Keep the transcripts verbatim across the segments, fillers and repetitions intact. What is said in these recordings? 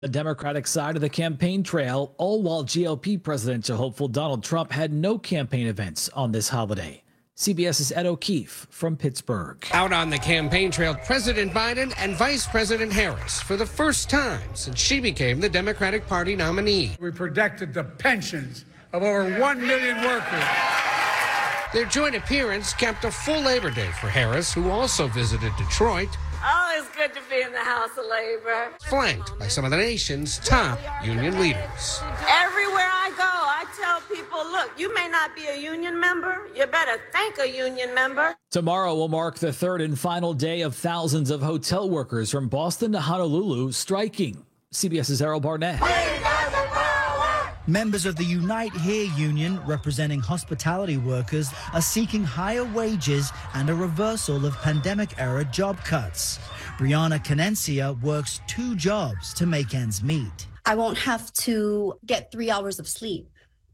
The Democratic side of the campaign trail, all while G O P presidential hopeful Donald Trump had no campaign events on this holiday. CBS's Ed O'Keefe from Pittsburgh. Out on the campaign trail, President Biden and Vice President Harris for the first time since she became the Democratic Party nominee. We protected the pensions of over one million workers. Their joint appearance capped a full Labor Day for Harris, who also visited Detroit. Oh, it's good to be in the House of Labor. Flanked by some of the nation's top union leaders. Everywhere I go, I tell people, look, you may not be a union member. You better thank a union member. Tomorrow will mark the third and final day of thousands of hotel workers from Boston to Honolulu striking. CBS's Errol Barnett. Members of the Unite Here union, representing hospitality workers, are seeking higher wages and a reversal of pandemic-era job cuts. Brianna Canencia works two jobs to make ends meet. I won't have to get three hours of sleep.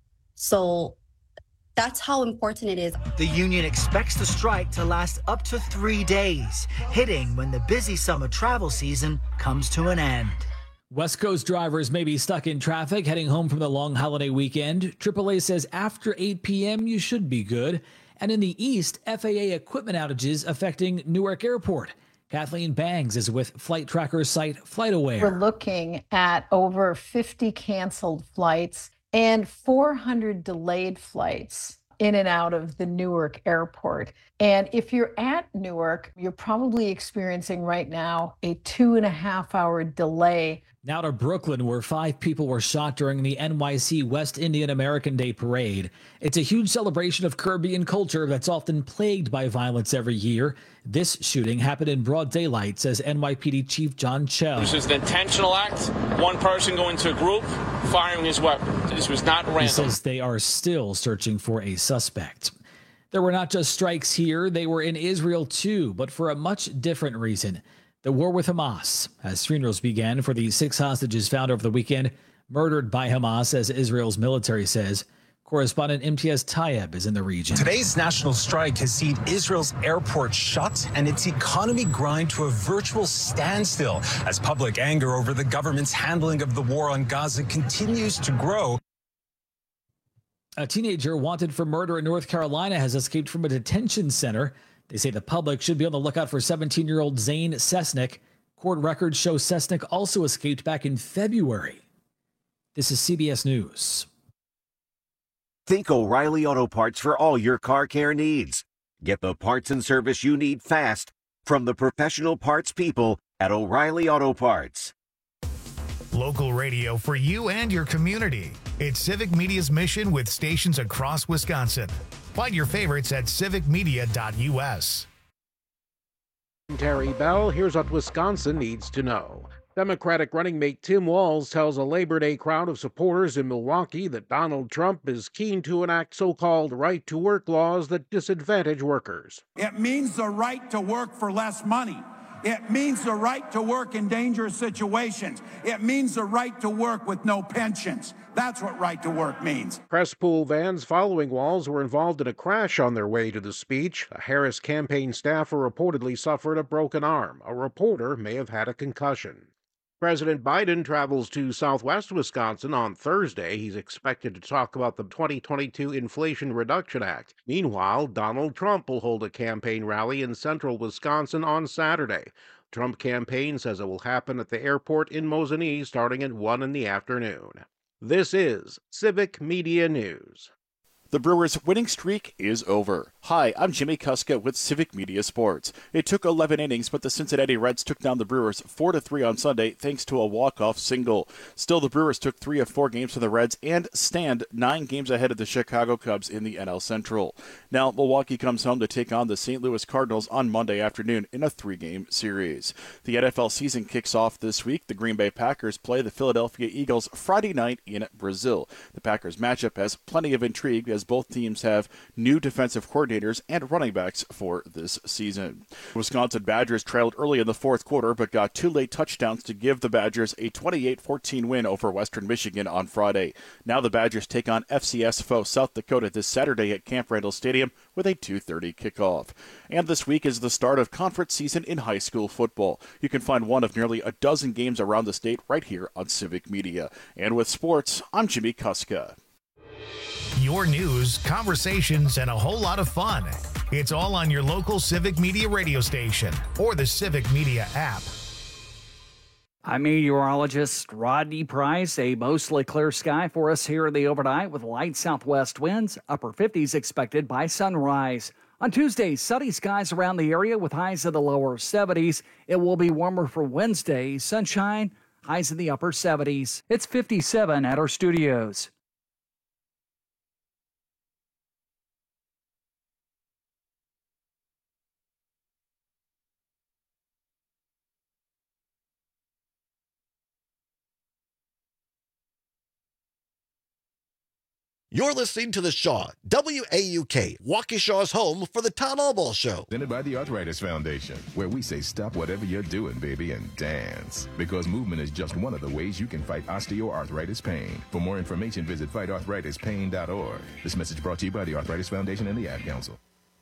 So that's how important it is. The union expects the strike to last up to three days, hitting when the busy summer travel season comes to an end. West Coast drivers may be stuck in traffic heading home from the long holiday weekend. triple A says after eight p.m. you should be good. And in the East, F A A equipment outages affecting Newark Airport. Kathleen Bangs is with flight tracker site FlightAware. We're looking at over fifty canceled flights and four hundred delayed flights in and out of the Newark Airport. And if you're at Newark, you're probably experiencing right now a two and a half hour delay. Now to Brooklyn, where five people were shot during the N Y C West Indian American Day Parade. It's a huge celebration of Caribbean culture that's often plagued by violence every year. This shooting happened in broad daylight, says N Y P D Chief John Chell. This was an intentional act. One person going to a group, firing his weapon. This was not random. He says they are still searching for a suspect. There were not just strikes here, they were in Israel too, but for a much different reason. The war with Hamas, as funerals began for the six hostages found over the weekend, murdered by Hamas, as Israel's military says. Correspondent Imtiaz Tayeb is in the region. Today's national strike has seen Israel's airport shut and its economy grind to a virtual standstill as public anger over the government's handling of the war on Gaza continues to grow. A teenager wanted for murder in North Carolina has escaped from a detention center. They say the public should be on the lookout for seventeen-year-old Zane Sesnick. Court records show Sesnick also escaped back in February. This is C B S News. Think O'Reilly Auto Parts for all your car care needs. Get the parts and service you need fast from the professional parts people at O'Reilly Auto Parts. Local radio for you and your community. It's Civic Media's mission with stations across Wisconsin. Find your favorites at civic media dot u s. Terry Bell, here's what Wisconsin needs to know. Democratic running mate Tim Walz tells a Labor Day crowd of supporters in Milwaukee that Donald Trump is keen to enact so-called right-to-work laws that disadvantage workers. It means the right to work for less money. It means the right to work in dangerous situations. It means the right to work with no pensions. That's what right to work means. Press pool vans following Walz were involved in a crash on their way to the speech. A Harris campaign staffer reportedly suffered a broken arm. A reporter may have had a concussion. President Biden travels to southwest Wisconsin on Thursday. He's expected to talk about the twenty twenty-two Inflation Reduction Act. Meanwhile, Donald Trump will hold a campaign rally in central Wisconsin on Saturday. Trump campaign says it will happen at the airport in Mosinee starting at one in the afternoon. This is Civic Media News. The Brewers' winning streak is over. Hi, I'm Jimmy Kuska with Civic Media Sports. It took eleven innings, but the Cincinnati Reds took down the Brewers four to three on Sunday thanks to a walk-off single. Still, the Brewers took three of four games from the Reds and stand nine games ahead of the Chicago Cubs in the N L Central. Now, Milwaukee comes home to take on the Saint Louis Cardinals on Monday afternoon in a three-game series. The N F L season kicks off this week. The Green Bay Packers play the Philadelphia Eagles Friday night in Brazil. The Packers matchup has plenty of intrigue as as both teams have new defensive coordinators and running backs for this season. Wisconsin Badgers trailed early in the fourth quarter, but got two late touchdowns to give the Badgers a twenty-eight fourteen win over Western Michigan on Friday. Now the Badgers take on F C S foe South Dakota this Saturday at Camp Randall Stadium with a two thirty kickoff. And this week is the start of conference season in high school football. You can find one of nearly a dozen games around the state right here on Civic Media. And with sports, I'm Jimmy Kuska. Your news, conversations, and a whole lot of fun. It's all on your local Civic Media radio station or the Civic Media app. I'm meteorologist Rodney Price. A mostly clear sky for us here in the overnight with light southwest winds, upper fifties expected by sunrise. On Tuesday, sunny skies around the area with highs in the lower seventies. It will be warmer for Wednesday, sunshine, highs in the upper seventies. It's fifty-seven at our studios. You're listening to The Shaw, W A U K, Waukesha's home for the Town Hall Ball Show. Presented by the Arthritis Foundation, where we say stop whatever you're doing, baby, and dance. Because movement is just one of the ways you can fight osteoarthritis pain. For more information, visit fight arthritis pain dot org. This message brought to you by the Arthritis Foundation and the Ad Council.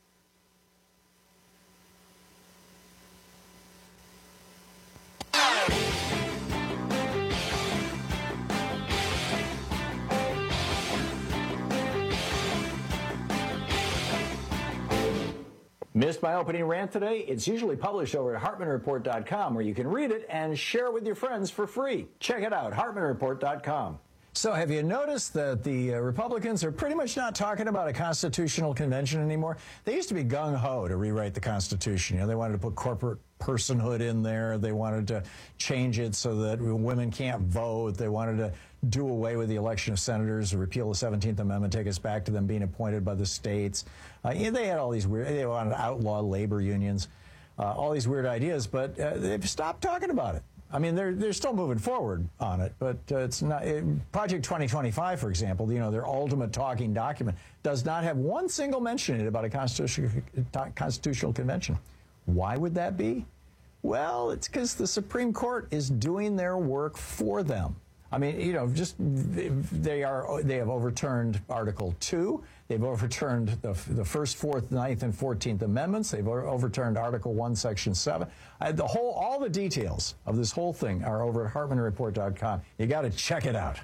Missed my opening rant today? It's usually published over at Hartman Report dot com, where you can read it and share it with your friends for free. Check it out, Hartman Report dot com. So have you noticed that the uh, Republicans are pretty much not talking about a constitutional convention anymore? They used to be gung-ho to rewrite the Constitution. You know, they wanted to put corporate personhood in there. They wanted to change it so that women can't vote. They wanted to do away with the election of senators, repeal the seventeenth Amendment, take us back to them being appointed by the states. Uh, yeah, they had all these weird, they wanted to outlaw labor unions, uh, all these weird ideas, but uh, they've stopped talking about it. I mean, they're they're still moving forward on it, but uh, it's not. It, Project twenty twenty-five, for example, you know, their ultimate talking document does not have one single mention in it about a constitutional constitutional convention. Why would that be? Well, it's because the Supreme Court is doing their work for them. I mean, you know, just they are they have overturned Article two. They've overturned the, the first, fourth, ninth, and fourteenth Amendments. They've overturned Article one, Section seven. Uh, the whole, all the details of this whole thing are over at Hartman Report dot com. You got to check it out.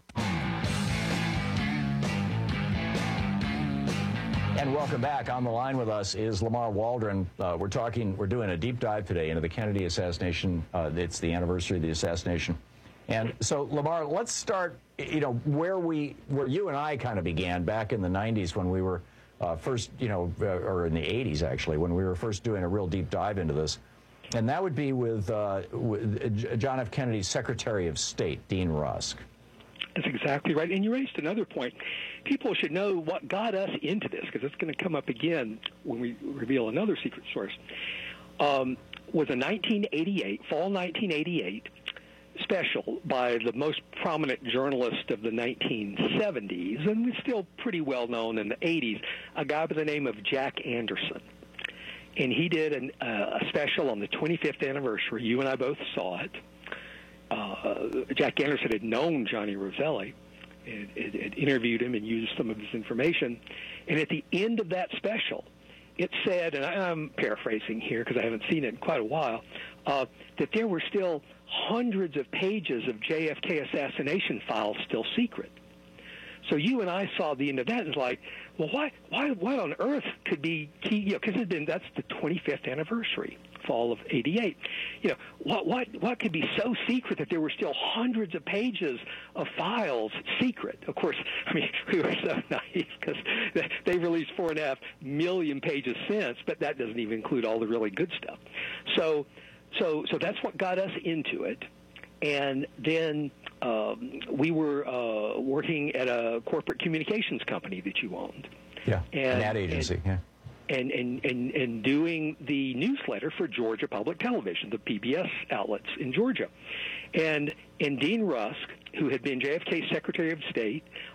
And welcome back. On the line with us is Lamar Waldron. Uh, we're talking, we're doing a deep dive today into the Kennedy assassination. Uh, it's the anniversary of the assassination. And so, Lamar, let's start, you know, where we, where you and I kind of began back in the nineties when we were uh, first, you know, uh, or in the eighties, actually, when we were first doing a real deep dive into this. And that would be with, uh, with John F. Kennedy's Secretary of State, Dean Rusk. That's exactly right. And you raised another point. People should know what got us into this, because it's going to come up again when we reveal another secret source. Um, was a nineteen eighty-eight, fall nineteen eighty-eight, special by the most prominent journalist of the nineteen seventies, and was still pretty well known in the eighties, a guy by the name of Jack Anderson. And he did an, uh, a special on the twenty-fifth anniversary. You and I both saw it. Uh, Jack Anderson had known Johnny Roselli, had, had, had interviewed him and used some of his information. And at the end of that special, it said, and I, I'm paraphrasing here because I haven't seen it in quite a while, uh, that there were still hundreds of pages of J F K assassination files still secret. So you and I saw the end of that and it's like, well, why, why, what on earth could be key? You know, because it's been that's the twenty-fifth anniversary, fall of eighty-eight. You know, what, what, what could be so secret that there were still hundreds of pages of files secret? Of course, I mean, we were so naive because they released four and a half million pages since, but that doesn't even include all the really good stuff. So, so, so that's what got us into it. And then um, we were uh, working at a corporate communications company that you owned. Yeah, and, an ad agency, and, yeah. And, and, and, and doing the newsletter for Georgia Public Television, the P B S outlets in Georgia. And, and Dean Rusk, who had been J F K's Secretary of State,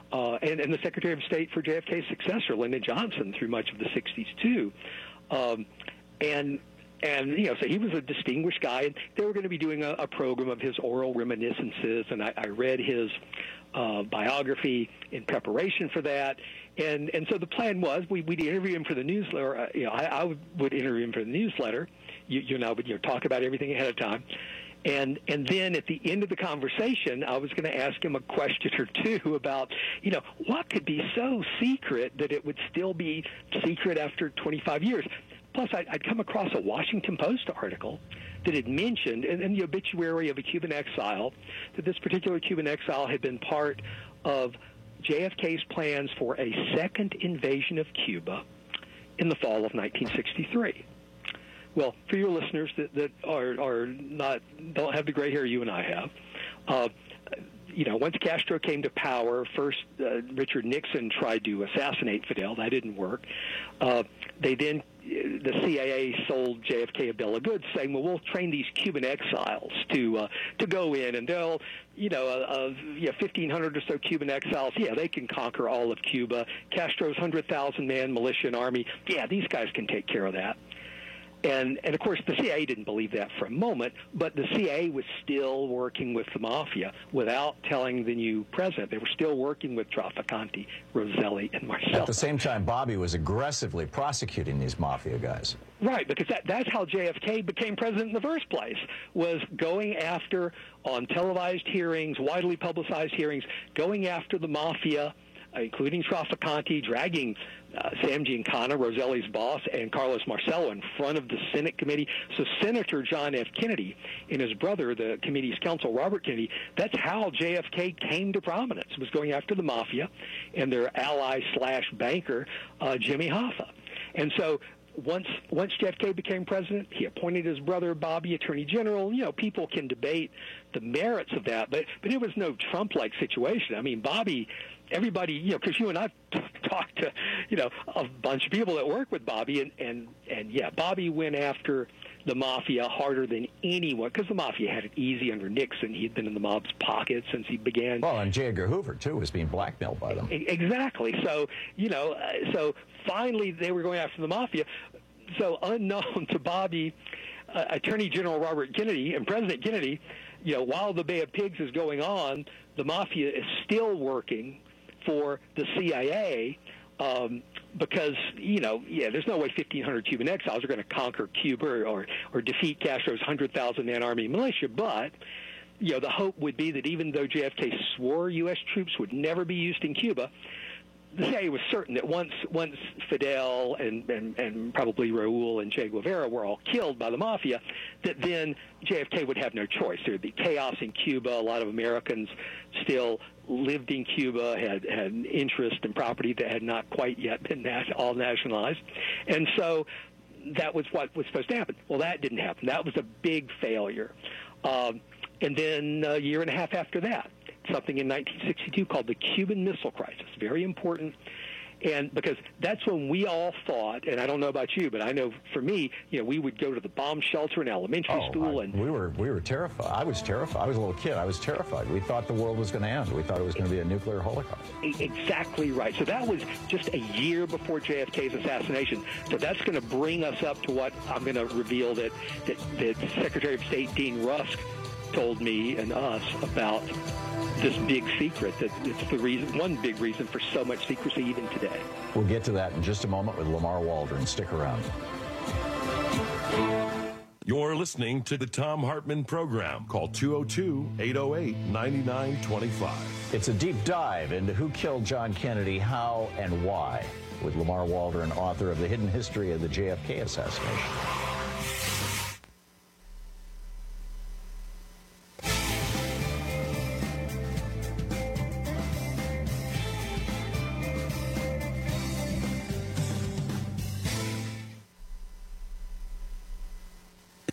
uh, and, and the Secretary of State for J F K's successor, Lyndon Johnson, through much of the sixties, too. Um, and And, you know, so he was a distinguished guy, and they were going to be doing a, a program of his oral reminiscences, and I, I read his uh, biography in preparation for that. And and so the plan was we, we'd interview him for the newsletter. Uh, you know, I, I would, would interview him for the newsletter. You, you know, would you know, talk about everything ahead of time. And and then at the end of the conversation, I was going to ask him a question or two about, you know, what could be so secret that it would still be secret after twenty-five years. Plus, I'd, I'd come across a Washington Post article that had mentioned in, in the obituary of a Cuban exile that this particular Cuban exile had been part of J F K's plans for a second invasion of Cuba in the fall of nineteen sixty-three. Well, for your listeners that, that are, are not don't have the gray hair you and I have, uh, you know, once Castro came to power, first uh, Richard Nixon tried to assassinate Fidel. That didn't work. Uh, they then, the C I A sold J F K a bill of goods saying, well, we'll train these Cuban exiles to uh, to go in, and they'll, you know, uh, uh, yeah, fifteen hundred or so Cuban exiles, yeah, they can conquer all of Cuba. Castro's one hundred thousand man militia and army, yeah, these guys can take care of that. And, and, of course, the C I A didn't believe that for a moment, but the C I A was still working with the mafia without telling the new president. They were still working with Trafficante, Roselli, and Marcello. At the same time, Bobby was aggressively prosecuting these mafia guys. Right, because that, that's how J F K became president in the first place, was going after, on televised hearings, widely publicized hearings, going after the mafia, including Trafficante, dragging uh, Sam Giancana, Roselli's boss, and Carlos Marcello in front of the Senate committee. So Senator John F. Kennedy and his brother, the committee's counsel, Robert Kennedy, that's how J F K came to prominence, was going after the mafia and their ally slash banker, uh, Jimmy Hoffa. And so Once once J F K became president, he appointed his brother Bobby Attorney General. You know, people can debate the merits of that, but but it was no Trump-like situation. I mean, Bobby, everybody, you know, because you and I talked to, you know, a bunch of people that work with Bobby, and and and yeah, Bobby went after the mafia harder than anyone, because the mafia had it easy under Nixon. He had been in the mob's pocket since he began. Well, and J. Edgar Hoover, too, was being blackmailed by them. Exactly. So, you know, uh, so finally they were going after the mafia. So unknown to Bobby, uh, Attorney General Robert Kennedy and President Kennedy, you know, while the Bay of Pigs is going on, the mafia is still working for the C I A, um, because, you know, yeah, there's no way fifteen hundred Cuban exiles are going to conquer Cuba or, or, or defeat Castro's one hundred thousand man army militia. But, you know, the hope would be that even though J F K swore U S troops would never be used in Cuba, the C I A was certain that once once Fidel and, and, and probably Raul and Che Guevara were all killed by the mafia, that then J F K would have no choice. There would be chaos in Cuba. A lot of Americans still lived in Cuba, had, had interest in property that had not quite yet been nat- all nationalized. And so that was what was supposed to happen. Well, that didn't happen. That was a big failure. Um, and then a year and a half after that, something in nineteen sixty-two called the Cuban Missile Crisis. Very important. And because that's when we all thought, and I don't know about you, but I know for me, you know, we would go to the bomb shelter in elementary oh, school. I, and we were we were terrified. I was terrified. I was a little kid. I was terrified. We thought the world was going to end. We thought it was going to be a nuclear holocaust. Exactly right. So that was just a year before J F K's assassination. So that's going to bring us up to what I'm going to reveal that, that, that Secretary of State Dean Rusk told me and us about this big secret, that it's the reason, one big reason for so much secrecy even today. We'll get to that in just a moment with Lamar Waldron. Stick around. You're listening to the Thom Hartmann Program. Call two oh two, eight oh eight, nine nine two five. It's a deep dive into who killed John Kennedy, how, and why, with Lamar Waldron, author of The Hidden History of the J F K Assassination.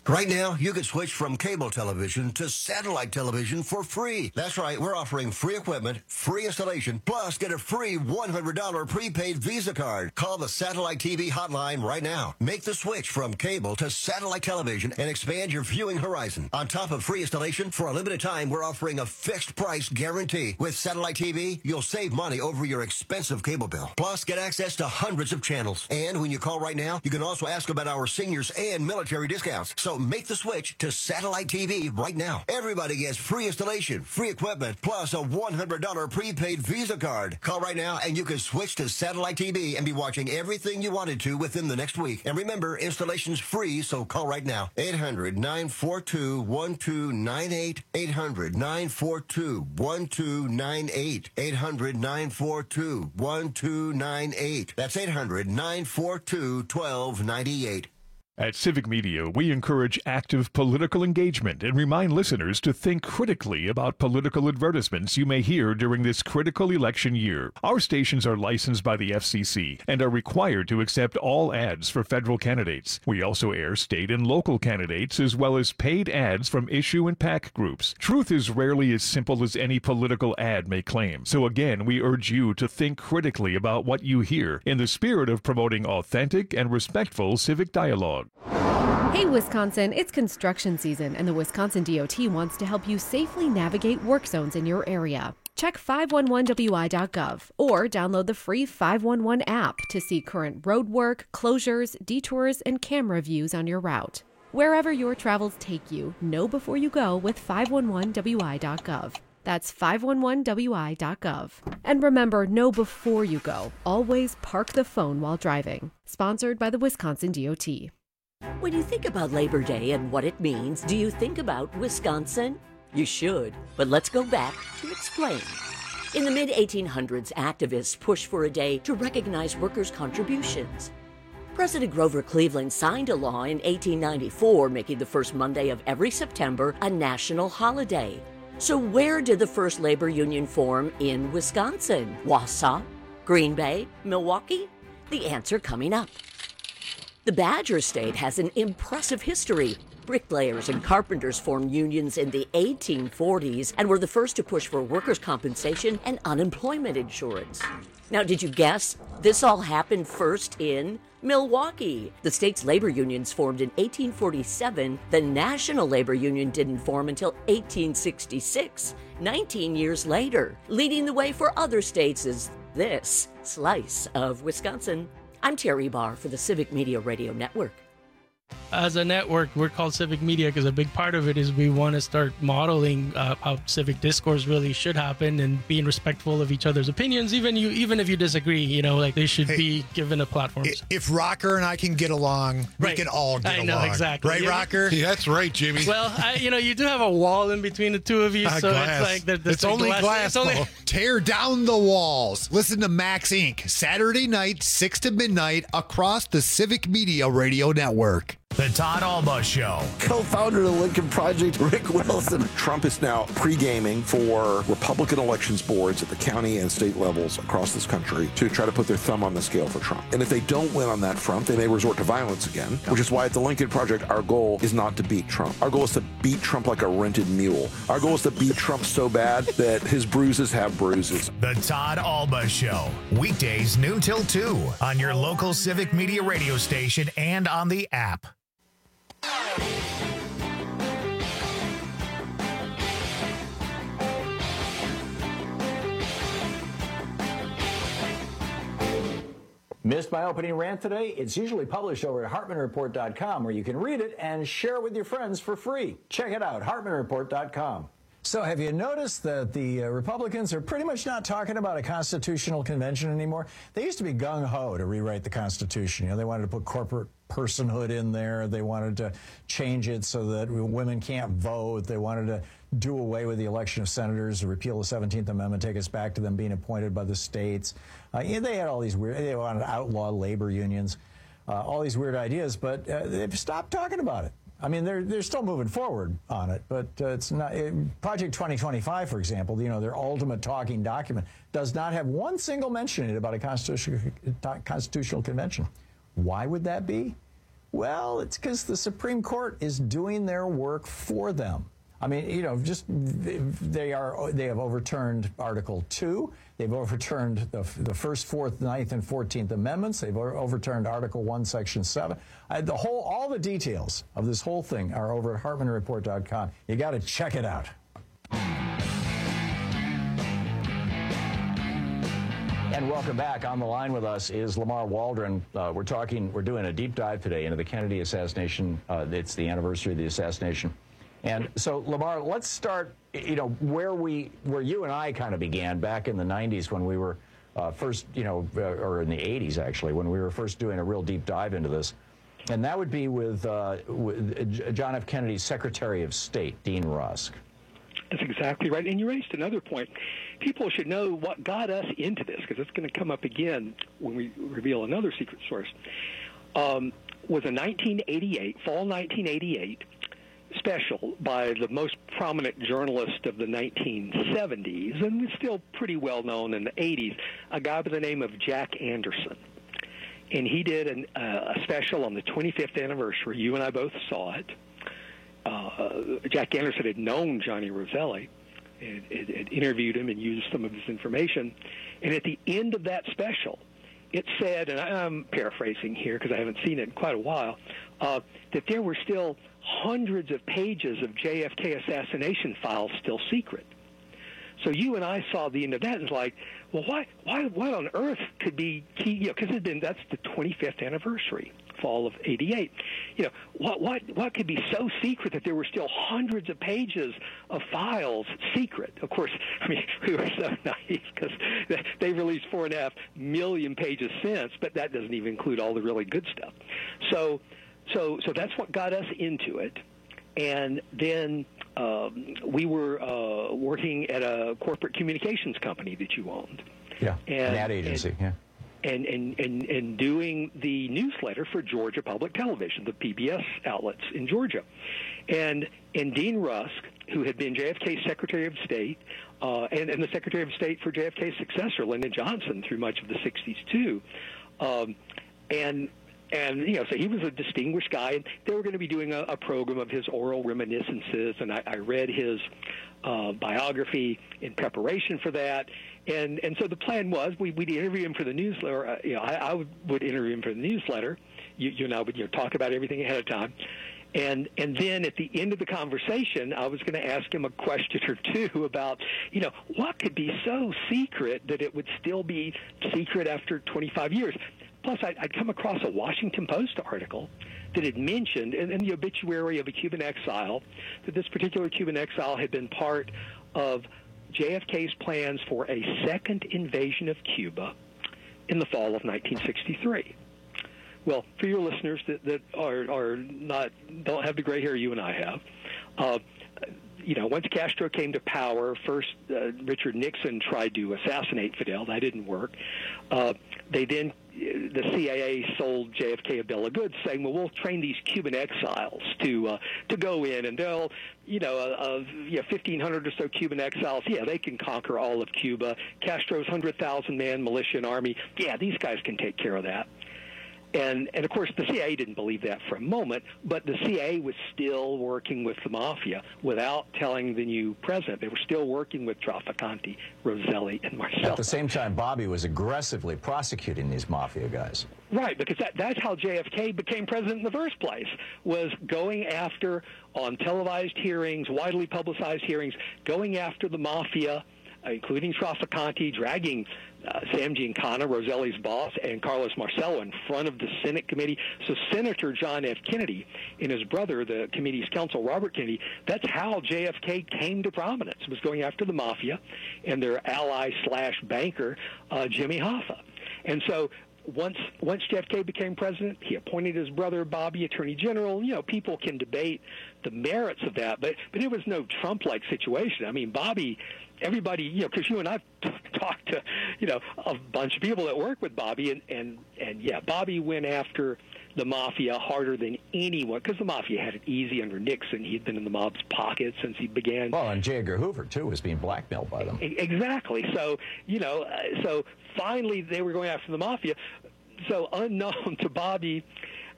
Right now, you can switch from cable television to satellite television for free. That's right, we're offering free equipment, free installation, plus get a free one hundred dollars prepaid Visa card. Call the Satellite T V hotline right now. Make the switch from cable to satellite television and expand your viewing horizon. On top of free installation, for a limited time, we're offering a fixed price guarantee. With Satellite T V, you'll save money over your expensive cable bill. Plus, get access to hundreds of channels. And when you call right now, you can also ask about our seniors and military discounts. So make the switch to Satellite T V right now. Everybody gets free installation, free equipment, plus a one hundred dollars prepaid Visa card. Call right now and you can switch to Satellite T V and be watching everything you wanted to within the next week. And remember, installation's free, so call right now. eight hundred, nine four two, one two nine eight. eight hundred, nine four two, one two nine eight. eight hundred, nine four two, one two nine eight. That's eight hundred, nine four two, one two nine eight. At Civic Media, we encourage active political engagement and remind listeners to think critically about political advertisements you may hear during this critical election year. Our stations are licensed by the F C C and are required to accept all ads for federal candidates. We also air state and local candidates as well as paid ads from issue and PAC groups. Truth is rarely as simple as any political ad may claim. So again, we urge you to think critically about what you hear in the spirit of promoting authentic and respectful civic dialogue. Hey Wisconsin, it's construction season and the Wisconsin D O T wants to help you safely navigate work zones in your area. Check five one one W I dot gov or download the free five one one app to see current road work, closures, detours, and camera views on your route. Wherever your travels take you, know before you go with five one one W I dot gov. That's five one one W I dot gov. And remember, know before you go. Always park the phone while driving. Sponsored by the Wisconsin D O T. When you think about Labor Day and what it means, do you think about Wisconsin? You should, but let's go back to explain. In the mid eighteen hundreds, activists pushed for a day to recognize workers' contributions. President Grover Cleveland signed a law in eighteen ninety-four, making the first Monday of every September a national holiday. So where did the first labor union form in Wisconsin? Wausau? Green Bay? Milwaukee? The answer coming up. The Badger State has an impressive history. Bricklayers and carpenters formed unions in the eighteen forties and were the first to push for workers' compensation and unemployment insurance. Now, did you guess? This all happened first in Milwaukee. The state's labor unions formed in eighteen forty-seven. The National Labor Union didn't form until eighteen sixty-six, nineteen years later. Leading the way for other states is this slice of Wisconsin. I'm Terry Barr for the Civic Media Radio Network. As a network, we're called Civic Media because a big part of it is we want to start modeling uh, how civic discourse really should happen and being respectful of each other's opinions. Even you, even if you disagree, you know, like they should hey, be given a platform. If Rocker and I can get along, we right. can all get I along. know, exactly. Right, yeah. Rocker? Yeah, that's right, Jimmy. Well, I, you know, you do have a wall in between the two of you, uh, so glass. it's like... The, the it's only glass, glass it's only... Tear down the walls. Listen to Max Incorporated. Saturday night, six to midnight, across the Civic Media Radio Network. The Todd Alba Show. Co-founder of the Lincoln Project, Rick Wilson. Trump is now pre-gaming for Republican elections boards at the county and state levels across this country to try to put their thumb on the scale for Trump. And if they don't win on that front, they may resort to violence again, which is why at the Lincoln Project, our goal is not to beat Trump. Our goal is to beat Trump like a rented mule. Our goal is to beat Trump so bad that his bruises have bruises. The Todd Alba Show. Weekdays noon till two on your local Civic Media radio station and on the app. Missed my opening rant today? It's usually published over at Hartman Report dot com where you can read it and share it with your friends for free. Check it out, Hartman Report dot com. So have you noticed that the uh, Republicans are pretty much not talking about a constitutional convention anymore? They used to be gung-ho to rewrite the Constitution. You know, they wanted to put corporate personhood in there. They wanted to change it so that women can't vote. They wanted to do away with the election of senators, repeal the seventeenth Amendment, take us back to them being appointed by the states. Uh, yeah, they had all these weird, they wanted to outlaw labor unions, uh, all these weird ideas, but uh, they've stopped talking about it. I mean, they're they're still moving forward on it, but uh, it's not. It, Project twenty twenty-five, for example, you know, their ultimate talking document does not have one single mention in it about a constitutional constitutional convention. Why would that be? Well, it's because the Supreme Court is doing their work for them. I mean, you know, just they are they have overturned Article two. They've overturned the, the First, Fourth, Ninth, and Fourteenth Amendments. They've overturned Article One, Section Seven. I, the whole, all the details of this whole thing are over at Hartmann Report dot com. You got to check it out. And welcome back. On the line with us is Lamar Waldron. Uh, we're talking. We're doing a deep dive today into the Kennedy assassination. Uh, it's the anniversary of the assassination. And so, Lamar, let's start, you know, where we, where you and I kind of began back in the nineties when we were uh, first, you know, uh, or in the eighties, actually, when we were first doing a real deep dive into this. And that would be with, uh, with John F. Kennedy's Secretary of State, Dean Rusk. That's exactly right. And you raised another point. People should know what got us into this, because it's going to come up again when we reveal another secret source. Um, was a nineteen eighty-eight, fall nineteen eighty-eight, special by the most prominent journalist of the nineteen seventies, and it's still pretty well known in the eighties, a guy by the name of Jack Anderson. And he did an, uh, a special on the twenty-fifth anniversary. You and I both saw it. Uh, Jack Anderson had known Johnny Roselli, had, had, had interviewed him and used some of his information. And at the end of that special, it said, and I'm paraphrasing here because I haven't seen it in quite a while, uh, that there were still hundreds of pages of J F K assassination files still secret. So you and I saw the end of that and was like, well, why, why, what on earth could be key? You know, because it's been that's the twenty-fifth anniversary, fall of eighty-eight. You know, what, what, what could be so secret that there were still hundreds of pages of files secret? Of course, I mean, we were so naive because they've released four and a half million pages since, but that doesn't even include all the really good stuff. So. So, so that's what got us into it, and then um, we were uh, working at a corporate communications company that you owned. Yeah, and, an ad agency. And, yeah, and, and and and doing the newsletter for Georgia Public Television, the P B S outlets in Georgia, and and Dean Rusk, who had been J F K's Secretary of State, uh, and and the Secretary of State for J F K's successor, Lyndon Johnson, through much of the sixties too, um, and. And, you know, so he was a distinguished guy, and they were going to be doing a, a program of his oral reminiscences, and I, I read his uh, biography in preparation for that. And and so the plan was we, we'd interview him for the newsletter. Uh, you know, I, I would, would interview him for the newsletter. You, you and I would you know, talk about everything ahead of time. And and then at the end of the conversation, I was going to ask him a question or two about, you know, what could be so secret that it would still be secret after twenty-five years? Plus, I'd, I'd come across a Washington Post article that had mentioned in, in the obituary of a Cuban exile that this particular Cuban exile had been part of J F K's plans for a second invasion of Cuba in the fall of nineteen sixty-three. Well, for your listeners that, that are, are not don't have the gray hair you and I have, uh, you know, once Castro came to power, first uh, Richard Nixon tried to assassinate Fidel. That didn't work. Uh, they then, the C I A sold J F K a bill of goods, saying, "Well, we'll train these Cuban exiles to uh, to go in, and they'll, you know, uh, you know, fifteen hundred or so Cuban exiles. Yeah, they can conquer all of Cuba. Castro's hundred thousand man militia and army. Yeah, these guys can take care of that." And, and of course, the C I A didn't believe that for a moment, but the C I A was still working with the mafia without telling the new president. They were still working with Trafficante, Roselli, and Marcel. At the same time, Bobby was aggressively prosecuting these mafia guys. Right, because that, that's how J F K became president in the first place, was going after, on televised hearings, widely publicized hearings, going after the mafia, including Trafficante, dragging uh, Sam Giancana, Roselli's boss, and Carlos Marcello in front of the Senate committee. So Senator John F. Kennedy and his brother, the committee's counsel, Robert Kennedy, that's how J F K came to prominence, was going after the mafia and their ally slash banker, uh, Jimmy Hoffa. And so Once once J F K became president, he appointed his brother Bobby attorney general. You know, people can debate the merits of that, but but it was no Trump-like situation. I mean, Bobby, everybody, you know, because you and I've talked to, you know, a bunch of people that work with Bobby, and and and yeah, Bobby went after the mafia harder than anyone, because the mafia had it easy under Nixon. He'd been in the mob's pocket since he began. Well, and J. Edgar Hoover, too, was being blackmailed by them. Exactly. So, you know, uh, so finally they were going after the mafia. So unknown to Bobby,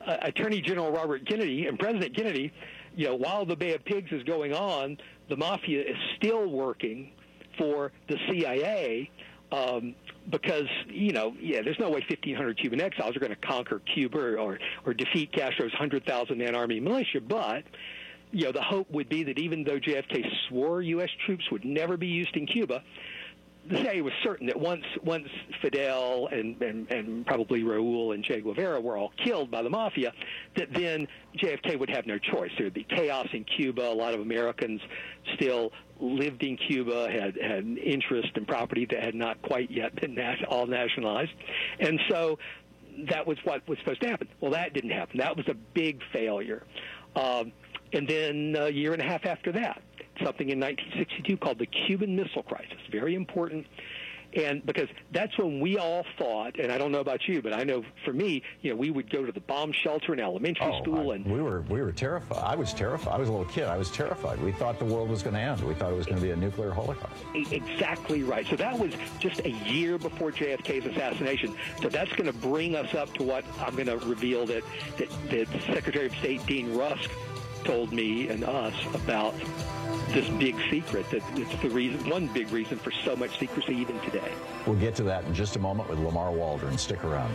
uh, Attorney General Robert Kennedy and President Kennedy, you know, while the Bay of Pigs is going on, the mafia is still working for the C I A um, because, you know, yeah, there's no way fifteen hundred Cuban exiles are going to conquer Cuba or, or, or defeat Castro's one hundred thousand man army militia. But, you know, the hope would be that even though J F K swore U S troops would never be used in Cuba, the C I A was certain that once once Fidel and, and, and probably Raul and Che Guevara were all killed by the mafia, that then J F K would have no choice. There would be chaos in Cuba. A lot of Americans still lived in Cuba, had, had interest and property that had not quite yet been nat- all nationalized. And so that was what was supposed to happen. Well, that didn't happen. That was a big failure. Um, and then a year and a half after that, something in nineteen sixty-two called the Cuban Missile Crisis. Very important. And because that's when we all thought, and I don't know about you, but I know for me, you know, we would go to the bomb shelter in elementary oh, school. I, and we were we were terrified. I was terrified. I was a little kid. I was terrified. We thought the world was going to end. We thought it was going to be a nuclear holocaust. Exactly right. So that was just a year before J F K's assassination. So that's going to bring us up to what I'm going to reveal that, that, that Secretary of State Dean Rusk told me and us about this big secret, that it's the reason, one big reason for so much secrecy even today. We'll get to that in just a moment with Lamar Waldron. Stick around.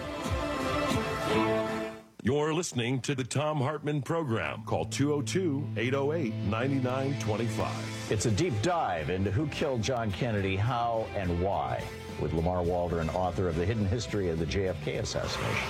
You're listening to the Thom Hartmann Program. Call two oh two, eight oh eight, nine nine two five. It's a deep dive into who killed John Kennedy, how, and why, with Lamar Waldron, author of The Hidden History of the J F K Assassination.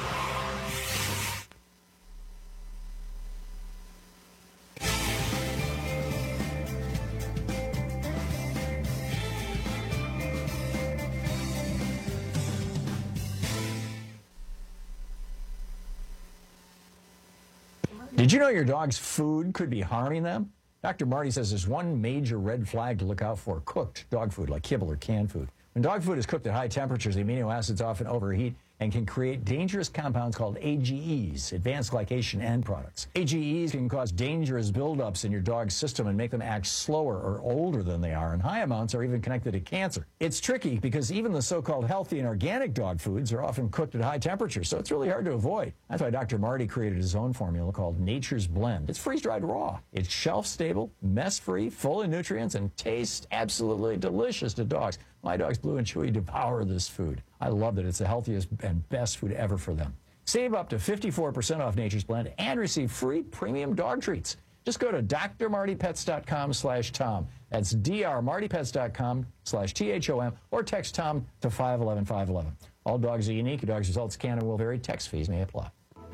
Did you know your dog's food could be harming them? Doctor Marty says there's one major red flag to look out for: cooked dog food, like kibble or canned food. When dog food is cooked at high temperatures, the amino acids often overheat and can create dangerous compounds called A G Es, advanced glycation end products. A G Es can cause dangerous buildups in your dog's system and make them act slower or older than they are, and high amounts are even connected to cancer. It's tricky because even the so-called healthy and organic dog foods are often cooked at high temperatures, so it's really hard to avoid. That's why Doctor Marty created his own formula called Nature's Blend. It's freeze-dried raw. It's shelf-stable, mess-free, full of nutrients, and tastes absolutely delicious to dogs. My dogs, Blue and Chewy, devour this food. I love that it's the healthiest and best food ever for them. Save up to fifty-four percent off Nature's Blend and receive free premium dog treats. Just go to drmartypets.com slash Tom. That's drmartypets.com slash T H O M, or text Tom to five one one five one one. All dogs are unique. Your dog's results can and will vary. Text fees may apply.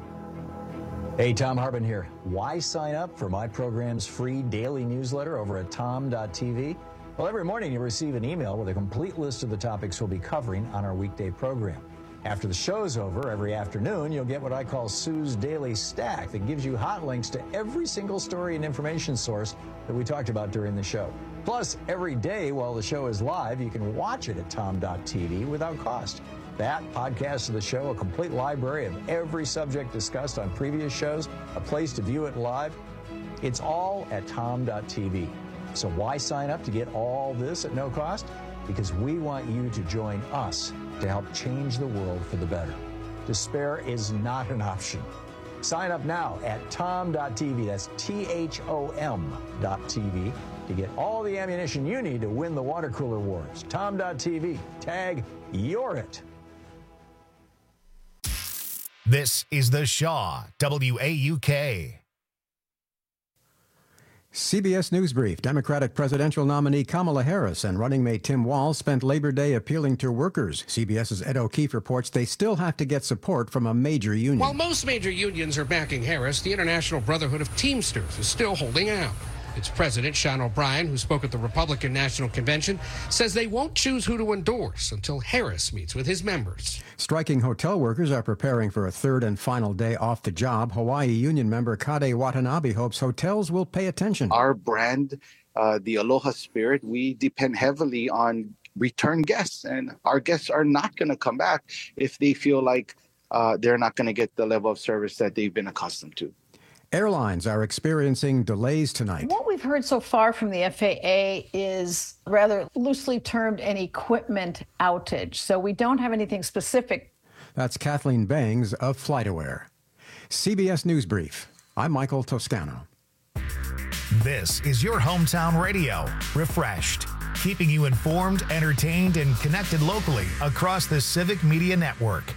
Hey, Thom Hartmann here. Why sign up for my program's free daily newsletter over at tom dot t v? Well, every morning you'll receive an email with a complete list of the topics we'll be covering on our weekday program. After the show's over, every afternoon, you'll get what I call Sue's Daily Stack that gives you hot links to every single story and information source that we talked about during the show. Plus, every day while the show is live, you can watch it at tom dot t v without cost. That, podcast of the show, a complete library of every subject discussed on previous shows, a place to view it live, it's all at tom dot t v. So why sign up to get all this at no cost? Because we want you to join us to help change the world for the better. Despair is not an option. Sign up now at tom dot t v. That's T H O M dot T V to get all the ammunition you need to win the water cooler wars. tom dot t v. Tag You're It. This is The Shaw, W A U K. C B S News Brief. Democratic presidential nominee Kamala Harris and running mate Tim Walz spent Labor Day appealing to workers. CBS's Ed O'Keefe reports they still have to get support from a major union. While most major unions are backing Harris, the International Brotherhood of Teamsters is still holding out. Its president, Sean O'Brien, who spoke at the Republican National Convention, says they won't choose who to endorse until Harris meets with his members. Striking hotel workers are preparing for a third and final day off the job. Hawaii union member Kade Watanabe hopes hotels will pay attention. Our brand, uh, the Aloha Spirit, we depend heavily on return guests, and our guests are not going to come back if they feel like uh, they're not going to get the level of service that they've been accustomed to. Airlines are experiencing delays tonight. What we've heard so far from the F A A is rather loosely termed an equipment outage. So we don't have anything specific. That's Kathleen Bangs of FlightAware. C B S News Brief. I'm Michael Toscano. This is your hometown radio, Refreshed, keeping you informed, entertained, and connected locally across the Civic Media Network.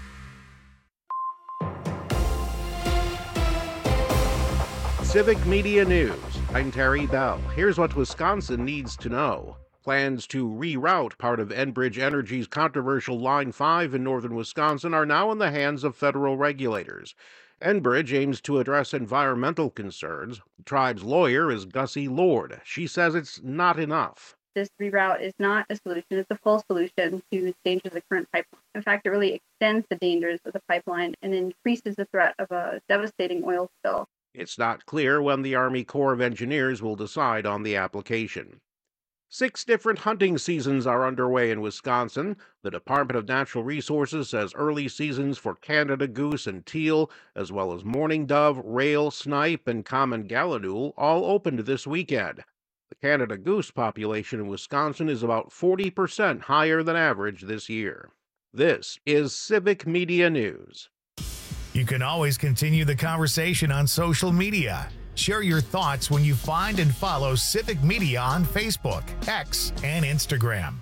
Civic Media News. I'm Terry Bell. Here's what Wisconsin needs to know. Plans to reroute part of Enbridge Energy's controversial Line five in northern Wisconsin are now in the hands of federal regulators. Enbridge aims to address environmental concerns. The tribe's lawyer is Gussie Lord. She says it's not enough. This reroute is not a solution. It's a full solution to the dangers of the current pipeline. In fact, it really extends the dangers of the pipeline and increases the threat of a devastating oil spill. It's not clear when the Army Corps of Engineers will decide on the application. Six different hunting seasons are underway in Wisconsin. The Department of Natural Resources says early seasons for Canada goose and teal, as well as mourning dove, rail, snipe, and common gallinule, all opened this weekend. The Canada goose population in Wisconsin is about forty percent higher than average this year. This is Civic Media News. You can always continue the conversation on social media. Share your thoughts when you find and follow Civic Media on Facebook, X, and Instagram.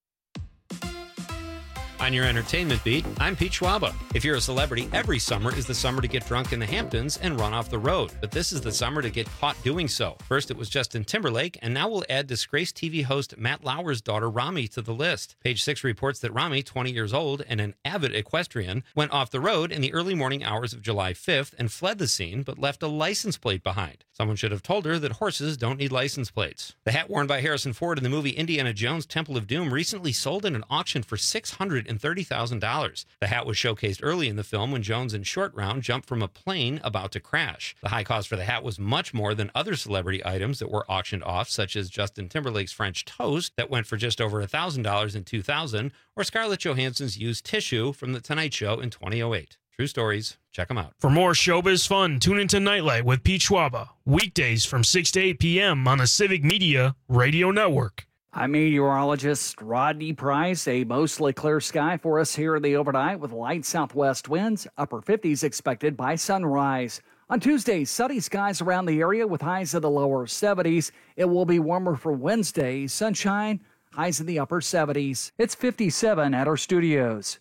On your entertainment beat, I'm Pete Schwaba. If you're a celebrity, every summer is the summer to get drunk in the Hamptons and run off the road. But this is the summer to get caught doing so. First, it was Justin Timberlake, and now we'll add disgraced T V host Matt Lauer's daughter, Rami, to the list. Page Six reports that Rami, twenty years old and an avid equestrian, went off the road in the early morning hours of July fifth and fled the scene, but left a license plate behind. Someone should have told her that horses don't need license plates. The hat worn by Harrison Ford in the movie Indiana Jones Temple of Doom recently sold in an auction for six hundred thirty thousand dollars. The hat was showcased early in the film when Jones and Short Round jumped from a plane about to crash. The high cost for the hat was much more than other celebrity items that were auctioned off, such as Justin Timberlake's French toast that went for just over one thousand dollars in two thousand, or Scarlett Johansson's used tissue from The Tonight Show in two thousand eight. True stories. Check them out. For more showbiz fun, tune into Nightlight with Pete Schwaba, weekdays from six to eight p.m. on the Civic Media Radio Network. I'm meteorologist Rodney Price. A mostly clear sky for us here in the overnight with light southwest winds, upper fifties expected by sunrise. On Tuesday, sunny skies around the area with highs in the lower seventies. It will be warmer for Wednesday. Sunshine, highs in the upper seventies. It's fifty-seven at our studios.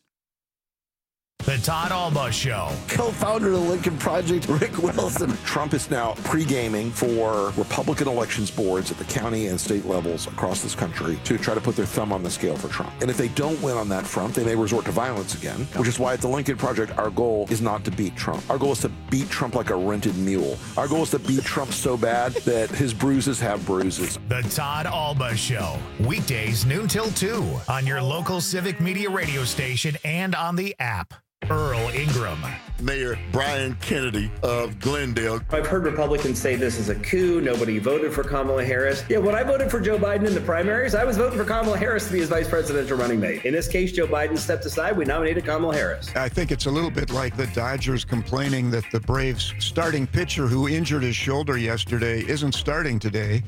The Todd Alba Show. Co-founder of the Lincoln Project, Rick Wilson. Trump is now pre-gaming for Republican elections boards at the county and state levels across this country to try to put their thumb on the scale for Trump. And if they don't win on that front, they may resort to violence again, which is why at the Lincoln Project, our goal is not to beat Trump. Our goal is to beat Trump like a rented mule. Our goal is to beat Trump so bad that his bruises have bruises. The Todd Alba Show. Weekdays noon till two on your local Civic Media radio station and on the app. Earl Ingram. Mayor Brian Kennedy of Glendale. I've heard Republicans say this is a coup. Nobody voted for Kamala Harris. Yeah, when I voted for Joe Biden in the primaries, I was voting for Kamala Harris to be his vice presidential running mate. In this case, Joe Biden stepped aside. We nominated Kamala Harris. I think it's a little bit like the Dodgers complaining that the Braves starting pitcher who injured his shoulder yesterday isn't starting today.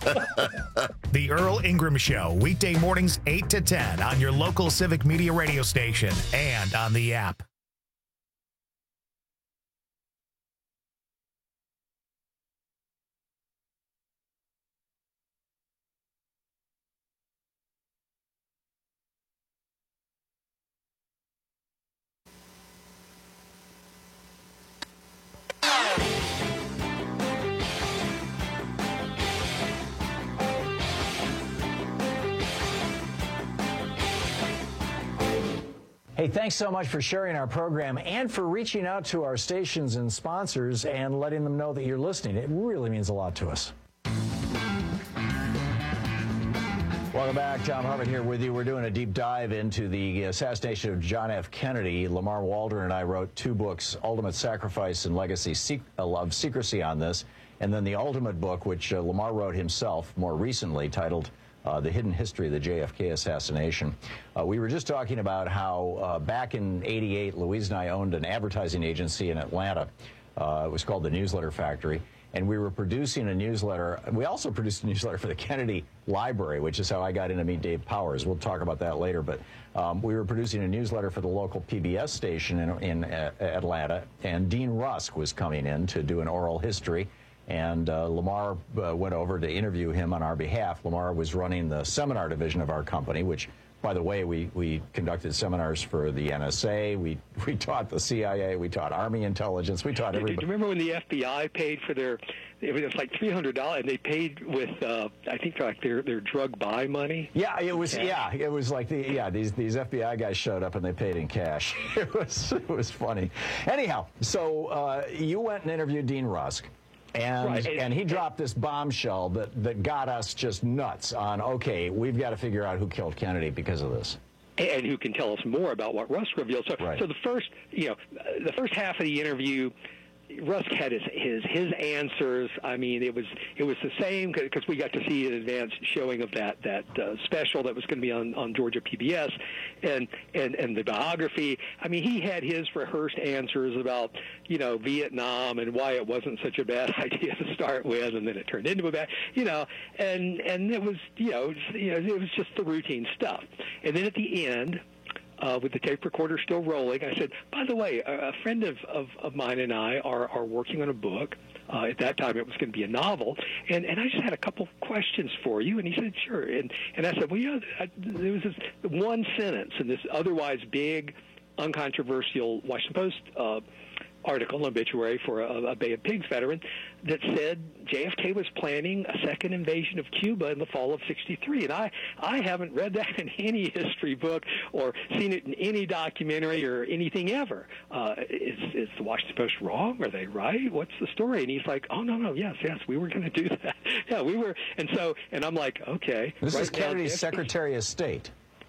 The Earl Ingram Show, weekday mornings eight to ten on your local Civic Media radio station and on the app. Hey, thanks so much for sharing our program and for reaching out to our stations and sponsors and letting them know that you're listening. It really means a lot to us. Welcome back. Thom Hartmann here with you. We're doing a deep dive into the assassination of John F. Kennedy. Lamar Waldron and I wrote two books, Ultimate Sacrifice and Legacy of Secrecy, on this, and then the ultimate book, which uh, Lamar wrote himself more recently, titled Uh, the Hidden History of the J F K Assassination. Uh, we were just talking about how uh, back in eighty-eight, Louise and I owned an advertising agency in Atlanta. Uh, it was called the Newsletter Factory. and we were producing a newsletter. We also produced a newsletter for the Kennedy Library, which is how I got in to meet Dave Powers. We'll talk about that later, but um, we were producing a newsletter for the local P B S station in, in uh, Atlanta, and Dean Rusk was coming in to do an oral history, and uh, Lamar uh, went over to interview him on our behalf. Lamar was running the seminar division of our company, which, by the way, we, we conducted seminars for the N S A, we, we taught the C I A, we taught Army intelligence, we taught everybody. Do you remember when the F B I paid for their, it was like three hundred dollars, and they paid with, uh, I think, like their, their drug buy money? Yeah, it was, yeah, it was like, the yeah, these, these F B I guys showed up and they paid in cash. It was, it was funny. Anyhow, so uh, you went and interviewed Dean Rusk. And, right. and and he dropped this bombshell that, that got us just nuts on, okay, we've got to figure out who killed Kennedy because of this. And who can tell us more about what Rusk revealed. So, right. so the first, you know, the first half of the interview, Rusk had his, his his answers. I mean, it was it was the same because we got to see an advanced showing of that that uh, special that was going to be on, on Georgia P B S, and, and and the biography. I mean, he had his rehearsed answers about, you know, Vietnam and why it wasn't such a bad idea to start with, and then it turned into a bad, you know, and and it was you know you know it was just the routine stuff. And then at the end, Uh, with the tape recorder still rolling, I said, by the way, a, a friend of, of, of mine and I are, are working on a book. Uh, at that time, it was going to be a novel. And, and I just had a couple questions for you. And he said, sure. And, and I said, well, yeah, I, there was this one sentence in this otherwise big, uncontroversial Washington Post uh, article, an obituary for a, a Bay of Pigs veteran, that said J F K was planning a second invasion of Cuba in the fall of sixty-three. And I, I haven't read that in any history book or seen it in any documentary or anything ever. Uh, is, is the Washington Post wrong? Are they right? What's the story? And he's like, oh, no, no, yes, yes, we were going to do that. Yeah, we were. And so, and I'm like, okay. This right is Kennedy's now, Secretary of State.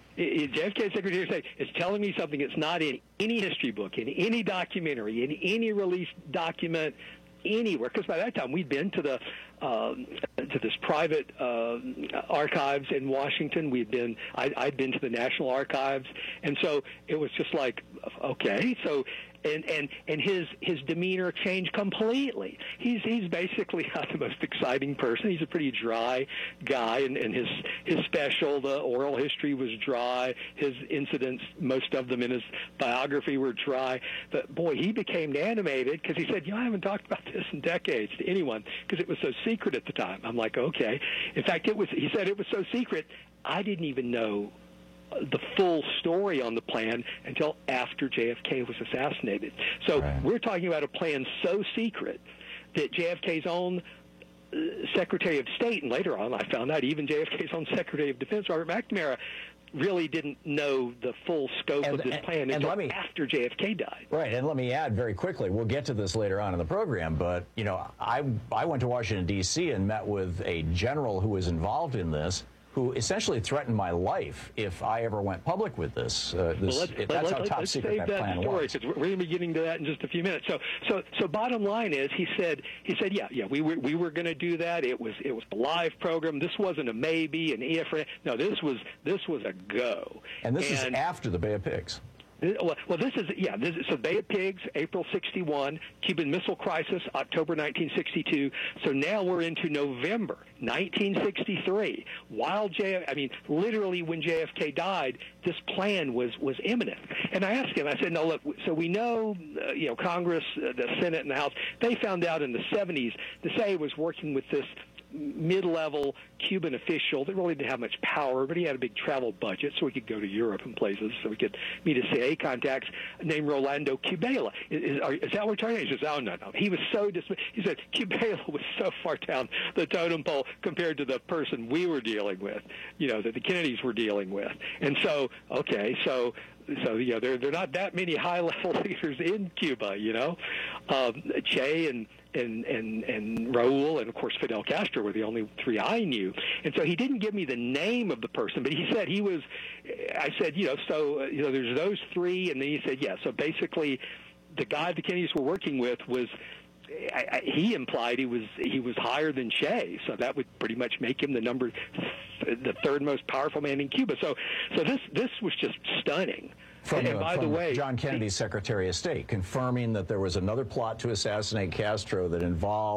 J F K Secretary of State is telling me something that's not in any history book, in any documentary, in any released document, anywhere. Because by that time we'd been to the um, to this private uh, archives in Washington. We'd been I, I'd been to the National Archives, and so it was just like, okay, so. And, and and his his demeanor changed completely. He's he's basically not the most exciting person. He's a pretty dry guy, and, and his his special, the oral history, was dry. His incidents, most of them in his biography, were dry. But boy, he became animated because he said, "You know, I haven't talked about this in decades to anyone because it was so secret at the time." I'm like, okay. In fact, it was. He said it was so secret, I didn't even know the full story on the plan until after J F K was assassinated. So right. We're talking about a plan so secret that J F K's own uh, Secretary of State, and later on I found out even J F K's own Secretary of Defense, Robert McNamara, really didn't know the full scope and, of this and, plan and until let me, after J F K died. Right, and let me add very quickly, we'll get to this later on in the program, but, you know, I, I went to Washington, D C and met with a general who was involved in this, who essentially threatened my life if I ever went public with this. Uh, this well, let's, if let, that's let, how top let's secret save that plan story, was. We're going to be getting to that in just a few minutes. So, so, so bottom line is, he said, he said, yeah, yeah, we were we were going to do that. It was it was a live program. This wasn't a maybe, an if. No, this was this was a go. And this and, is after the Bay of Pigs. Well, well, this is, yeah, this is, so Bay of Pigs, April sixty-one, Cuban Missile Crisis, October nineteen sixty-two. So now we're into November nineteen sixty-three. While J F, I mean, literally when J F K died, this plan was, was imminent. And I asked him, I said, no, look, so we know, uh, you know, Congress, uh, the Senate and the House, they found out in the seventies the C I A was working with this mid-level Cuban official that really didn't have much power, but he had a big travel budget, so he could go to Europe and places, so he could meet his C I A contacts, named Rolando Cubela. Is, is, are, is that what we're talking about? He says, oh, no, no. He was so dismissed. He said, Cubela was so far down the totem pole compared to the person we were dealing with, you know, that the Kennedys were dealing with. And so, okay, so... So, you know, there, there are not that many high-level leaders in Cuba, you know. Um, Che and, and, and, and Raul and, of course, Fidel Castro were the only three I knew. And so he didn't give me the name of the person, but he said he was – I said, you know, so, you know, there's those three. And then he said, yeah, so basically the guy the Kennedys were working with was – I, I, he implied he was he was higher than Che, so that would pretty much make him the number, the third most powerful man in Cuba. So, so this this was just stunning. From, and, and by from the way, John Kennedy's Secretary of State, confirming that there was another plot to assassinate Castro that involved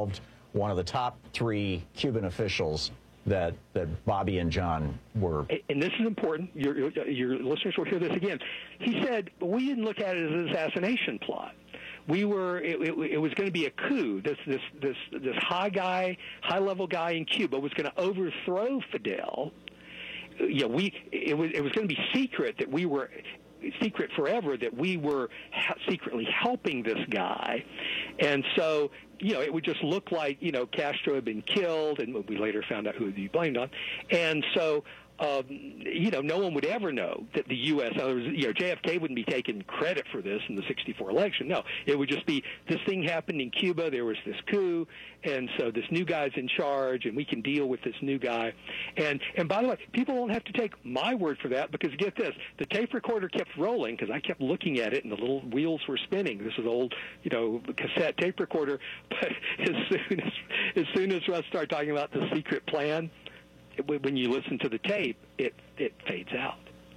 one of the top three Cuban officials that that Bobby and John were. And this is important. Your, your, your listeners will hear this again. He said, we didn't look at it as an assassination plot. We were. It, it, it was going to be a coup. This this this this high guy, high level guy in Cuba was going to overthrow Fidel. Yeah, we. It was. It was going to be secret that we were. Secret forever that we were ha- secretly helping this guy, and so you know it would just look like you know Castro had been killed, and we later found out who he blamed on, and so. Um, you know, no one would ever know that the U S, other, you know, J F K wouldn't be taking credit for this in the sixty-four election. No, it would just be this thing happened in Cuba, there was this coup, and so this new guy's in charge, and we can deal with this new guy. And and by the way, people don't have to take my word for that, because get this, the tape recorder kept rolling, because I kept looking at it, and the little wheels were spinning. This is old, you know, cassette tape recorder. But as soon as, as soon as Russ started talking about the secret plan, when you listen to the tape, it it fades out.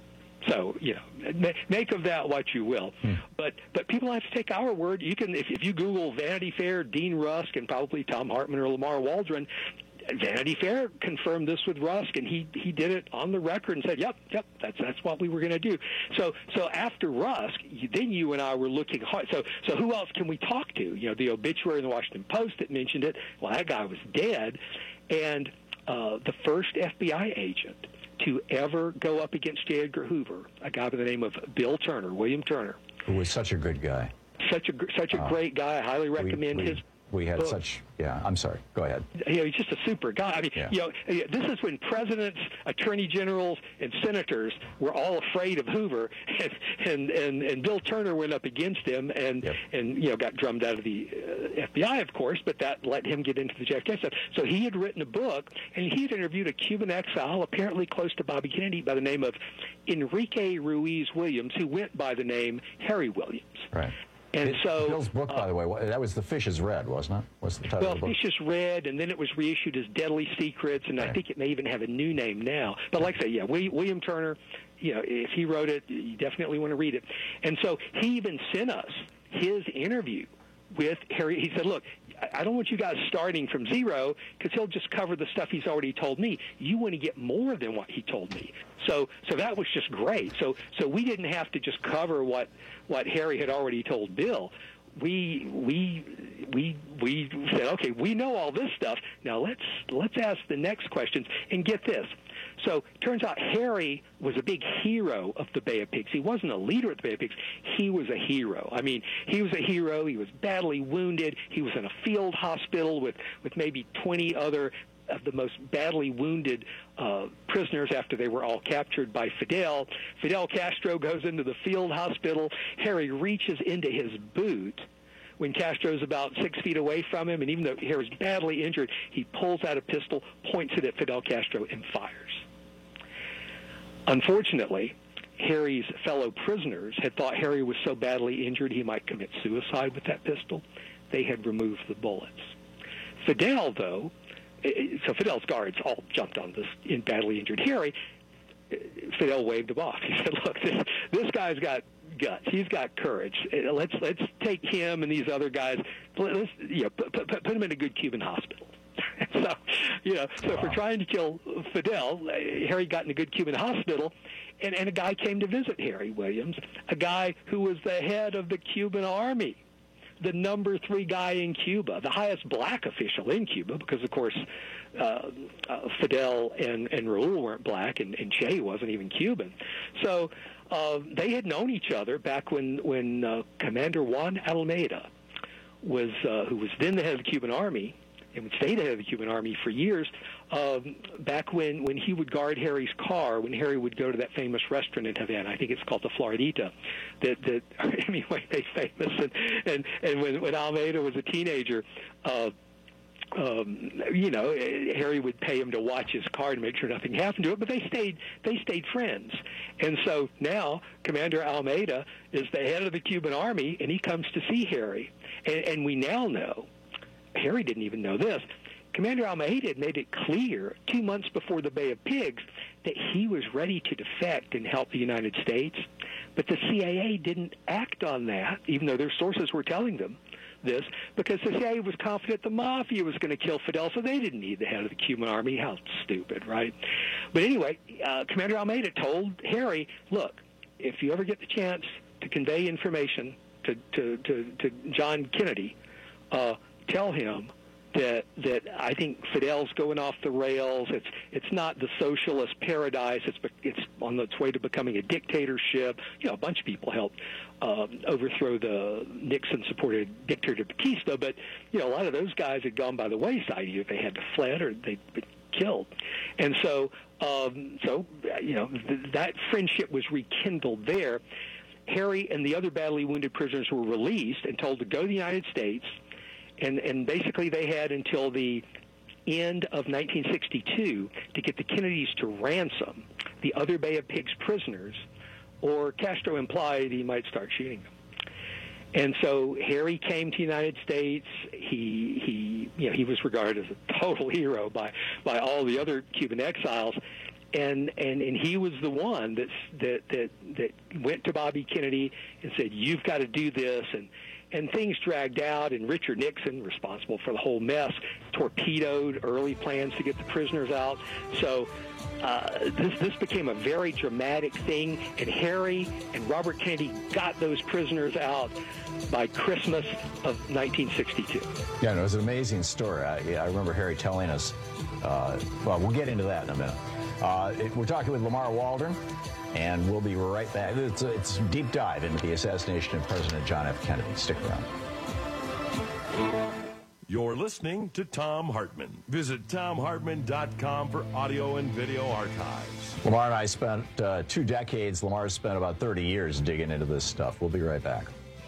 So, you know, make of that what you will. Hmm. But but people have to take our word. You can, if, if you Google Vanity Fair, Dean Rusk, and probably Thom Hartmann or Lamar Waldron, Vanity Fair confirmed this with Rusk, and he, he did it on the record and said, yep, yep, that's that's what we were going to do. So so after Rusk, you, then you and I were looking hard. So so who else can we talk to? You know, the obituary in the Washington Post that mentioned it. Well, that guy was dead, and Uh, the first F B I agent to ever go up against J. Edgar Hoover, a guy by the name of Bill Turner, William Turner. Who was such a good guy. Such a such a uh, great guy. I highly recommend we, we, his We had book. such, yeah, I'm sorry. Go ahead. You know, he's just a super guy. I mean, yeah. you know, this is when presidents, attorney generals, and senators were all afraid of Hoover, and and, and, and Bill Turner went up against him, and, yep. and you know, got drummed out of the uh, F B I, of course, but that let him get into the J F K stuff. So he had written a book, and he had interviewed a Cuban exile, apparently close to Bobby Kennedy, by the name of Enrique Ruiz Williams, who went by the name Harry Williams. Right. And it, so Bill's book, by uh, the way, that was The Fish is Red, wasn't it? What's the title well, of the book? Fish is Red, and then it was reissued as Deadly Secrets, and right. I think it may even have a new name now. But like I say, yeah, William Turner, you know, if he wrote it, you definitely want to read it. And so he even sent us his interview with Harry. He said, look, I don't want you guys starting from zero, because he'll just cover the stuff he's already told me. You want to get more than what he told me. So so that was just great. So so we didn't have to just cover what what Harry had already told Bill. We we we we said, okay, we know all this stuff. Now let's let's ask the next questions. And get this. So turns out Harry was a big hero of the Bay of Pigs. He wasn't a leader at the Bay of Pigs. He was a hero. I mean, he was a hero. He was badly wounded. He was in a field hospital with, with maybe twenty other of the most badly wounded uh, prisoners after they were all captured by Fidel. Fidel Castro goes into the field hospital. Harry reaches into his boot when Castro's about six feet away from him, and even though Harry's badly injured, he pulls out a pistol, points it at Fidel Castro, and fires. Unfortunately, Harry's fellow prisoners had thought Harry was so badly injured he might commit suicide with that pistol. They had removed the bullets. Fidel, though, so Fidel's guards all jumped on this in badly injured Harry. Fidel waved him off. He said, look, this, this guy's got guts. He's got courage. Let's let's take him and these other guys, let's, you know, put, put, put them in a good Cuban hospital. So, you know, so wow. for trying to kill Fidel, Harry got in a good Cuban hospital, and, and a guy came to visit Harry Williams, a guy who was the head of the Cuban army, the number three guy in Cuba, the highest black official in Cuba, because, of course, uh, uh, Fidel and, and Raul weren't black, and, and Che wasn't even Cuban. So uh, they had known each other back when, when uh, Commander Juan Almeida, was, uh, who was then the head of the Cuban army, and would stay the head of the Cuban army for years, um, back when, when he would guard Harry's car, when Harry would go to that famous restaurant in Havana, I think it's called the Floridita, that, that Hemingway made famous. And, and, and when, when Almeida was a teenager, uh, um, you know, Harry would pay him to watch his car to make sure nothing happened to it, but they stayed, they stayed friends. And so now Commander Almeida is the head of the Cuban army, and he comes to see Harry. And, and we now know, Harry didn't even know this, Commander Almeida had made it clear two months before the Bay of Pigs that he was ready to defect and help the United States. But the C I A didn't act on that, even though their sources were telling them, this because the C I A was confident the mafia was going to kill Fidel, so they didn't need the head of the Cuban army. How stupid, right? But anyway, uh, Commander Almeida told Harry, look, if you ever get the chance to convey information to, to, to, to John Kennedy, uh, tell him that that I think Fidel's going off the rails. It's it's not the socialist paradise. It's it's on its way to becoming a dictatorship. You know, a bunch of people helped um, overthrow the Nixon-supported dictator Batista, but you know, a lot of those guys had gone by the wayside. Either they had to fled or they'd been killed, and so um, so you know th- that friendship was rekindled there. Harry and the other badly wounded prisoners were released and told to go to the United States. And, and basically they had until the end of nineteen sixty-two to get the Kennedys to ransom the other Bay of Pigs prisoners, or Castro implied he might start shooting them. And so Harry came to the United States. He, he, you know, he was regarded as a total hero by, by all the other Cuban exiles. And, and, and he was the one that's, that, that, that went to Bobby Kennedy and said, you've got to do this. And, And things dragged out, and Richard Nixon, responsible for the whole mess, torpedoed early plans to get the prisoners out. So uh, this this became a very dramatic thing, and Harry and Robert Kennedy got those prisoners out by Christmas of nineteen sixty-two. Yeah, no, it was an amazing story. I, yeah, I remember Harry telling us, uh, well, we'll get into that in a minute. Uh, it, we're talking with Lamar Waldron. And we'll be right back. It's a, it's a deep dive into the assassination of President John F. Kennedy. Stick around. You're listening to Thom Hartmann. Visit Thom Hartmann dot com for audio and video archives. Lamar and I spent uh, two decades. Lamar spent about thirty years digging into this stuff. We'll be right back.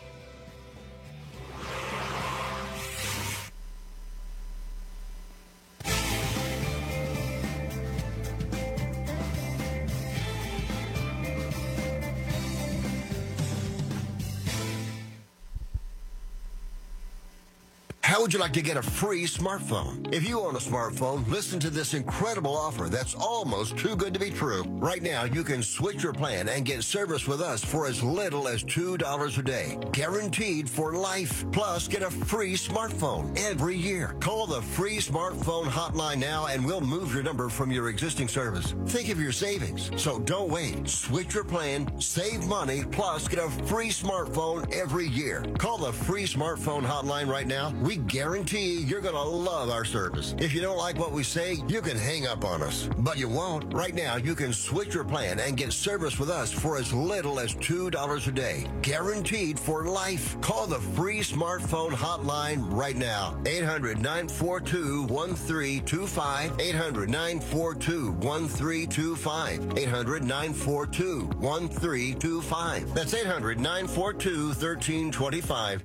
How would you like to get a free smartphone? If you own a smartphone, listen to this incredible offer that's almost too good to be true. Right now, you can switch your plan and get service with us for as little as two dollars a day. Guaranteed for life. Plus, get a free smartphone every year. Call the free smartphone hotline now and we'll move your number from your existing service. Think of your savings. So don't wait. Switch your plan, save money, plus get a free smartphone every year. Call the free smartphone hotline right now. We guarantee you're going to love our service. If you don't like what we say, you can hang up on us. But you won't. Right now, you can switch your plan and get service with us for as little as two dollars a day. Guaranteed for life. Call the free smartphone hotline right now. eight hundred, nine four two, one three two five. eight hundred, nine four two, one three two five. eight hundred, nine four two, one three two five. That's eight hundred, nine four two, one three two five.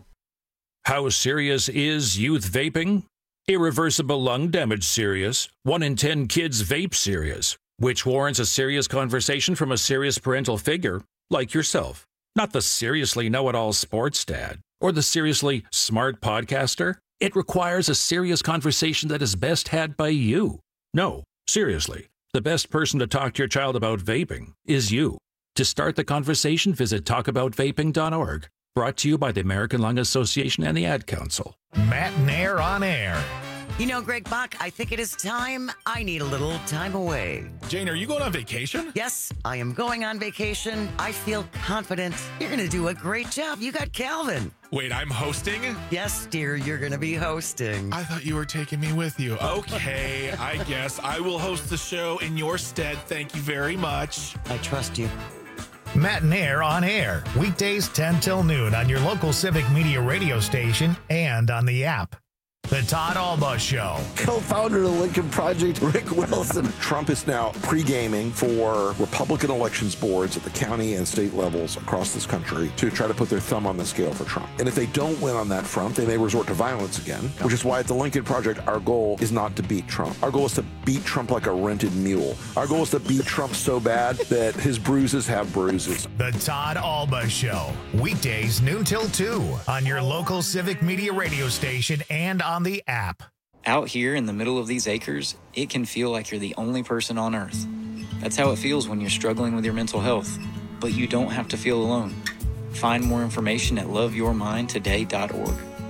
How serious is youth vaping? Irreversible lung damage serious. One in ten kids vape serious, which warrants a serious conversation from a serious parental figure like yourself. Not the seriously know-it-all sports dad or the seriously smart podcaster. It requires a serious conversation that is best had by you. No, seriously, the best person to talk to your child about vaping is you. To start the conversation, visit talk about vaping dot org. Brought to you by the American Lung Association and the Ad Council. Matt Nair on air. You know, Greg Bach, I think it is time. I need a little time away. Jane, are you going on vacation? Yes, I am going on vacation. I feel confident. You're going to do a great job. You got Calvin. Wait, I'm hosting? Yes, dear, you're going to be hosting. I thought you were taking me with you. Okay, I guess I will host the show in your stead. Thank you very much. I trust you. Matt Nair on air, weekdays ten till noon on your local Civic Media radio station and on the app. The Todd Alba Show. Co-founder of the Lincoln Project, Rick Wilson. Trump is now pre-gaming for Republican elections boards at the county and state levels across this country to try to put their thumb on the scale for Trump. And if they don't win on that front, they may resort to violence again, which is why at the Lincoln Project, our goal is not to beat Trump. Our goal is to beat Trump like a rented mule. Our goal is to beat Trump so bad that his bruises have bruises. The Todd Alba Show. Weekdays noon till two on your local Civic Media radio station and on the app. Out here in the middle of these acres, it can feel like you're the only person on earth. That's how it feels when you're struggling with your mental health. But you don't have to feel alone. Find more information at love your mind today dot org.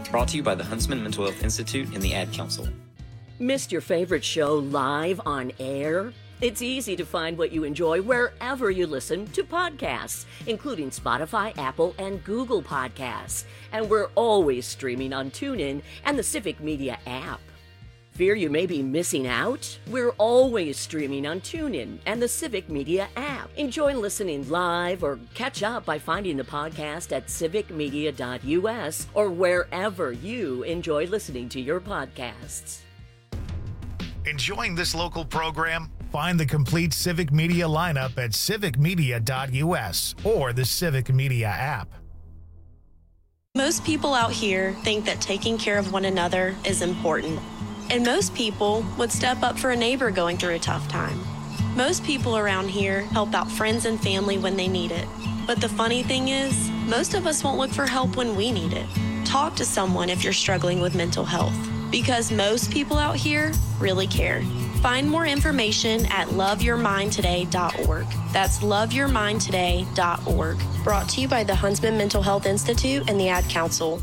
Brought to you by the Huntsman Mental Health Institute and the Ad Council. Missed your favorite show live on air? It's easy to find what you enjoy wherever you listen to podcasts, including Spotify, Apple, and Google Podcasts. And we're always streaming on TuneIn and the Civic Media app. Fear you may be missing out? We're always streaming on TuneIn and the Civic Media app. Enjoy listening live or catch up by finding the podcast at civic media dot U S or wherever you enjoy listening to your podcasts. Enjoying this local program? Find the complete Civic Media lineup at civic media dot U S or the Civic Media app. Most people out here think that taking care of one another is important. And most people would step up for a neighbor going through a tough time. Most people around here help out friends and family when they need it. But the funny thing is, most of us won't look for help when we need it. Talk to someone if you're struggling with mental health, because most people out here really care. Find more information at love your mind today dot org. That's love your mind today dot org. Brought to you by the Huntsman Mental Health Institute and the Ad Council.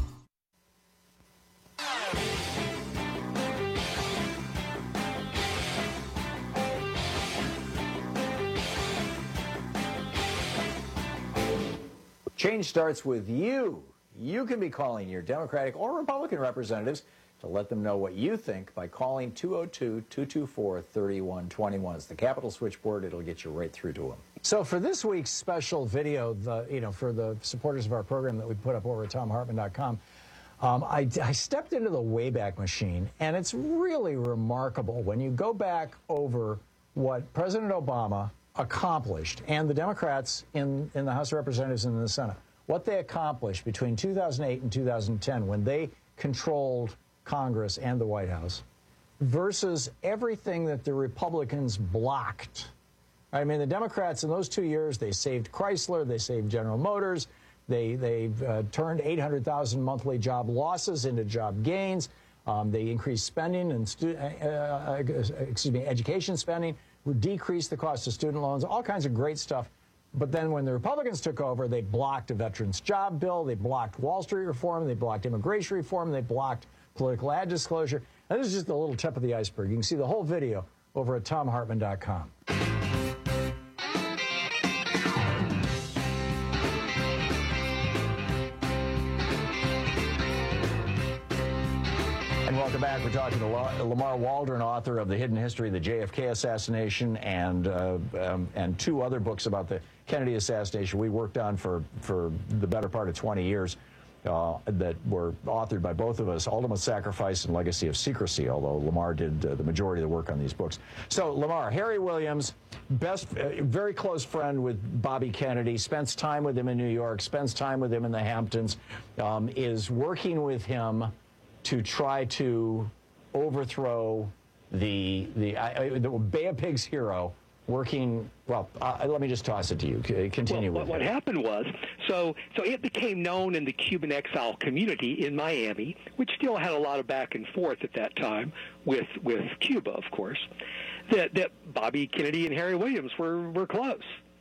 Change starts with you. You can be calling your Democratic or Republican representatives to let them know what you think by calling two oh two, two two four, three one two one. It's the Capitol switchboard. It'll get you right through to them. So for this week's special video, the you know, for the supporters of our program that we put up over at tom hartman dot com, um, I, I stepped into the Wayback Machine, and it's really remarkable when you go back over what President Obama accomplished, and the Democrats in, in the House of Representatives and in the Senate, what they accomplished between two thousand eight and two thousand ten when they controlled Congress and the White House, versus everything that the Republicans blocked. I mean, the Democrats in those two years, they saved Chrysler, they saved General Motors, they, they uh, turned eight hundred thousand monthly job losses into job gains, um, they increased spending and stu- uh, uh, excuse me, education spending, decreased the cost of student loans, all kinds of great stuff. But then when the Republicans took over, they blocked a veterans job bill, they blocked Wall Street reform, they blocked immigration reform, they blocked political ad disclosure. And this is just a little tip of the iceberg. You can see the whole video over at tom hartman dot com. And welcome back. We're talking to Lamar Waldron, author of The Hidden History of the J F K Assassination, and uh, um, and two other books about the Kennedy assassination we worked on for, for the better part of twenty years uh, that were authored by both of us, Ultimate Sacrifice and Legacy of Secrecy, although Lamar did uh, the majority of the work on these books. So, Lamar, Harry Williams, best, uh, very close friend with Bobby Kennedy, spends time with him in New York, spends time with him in the Hamptons, um, is working with him to try to overthrow the the, uh, the Bay of Pigs hero working. Well, uh, let me just toss it to you. C- continue well, with what, it. What happened was, so so it became known in the Cuban exile community in Miami, which still had a lot of back and forth at that time with with Cuba, of course, that that Bobby Kennedy and Harry Williams were were close,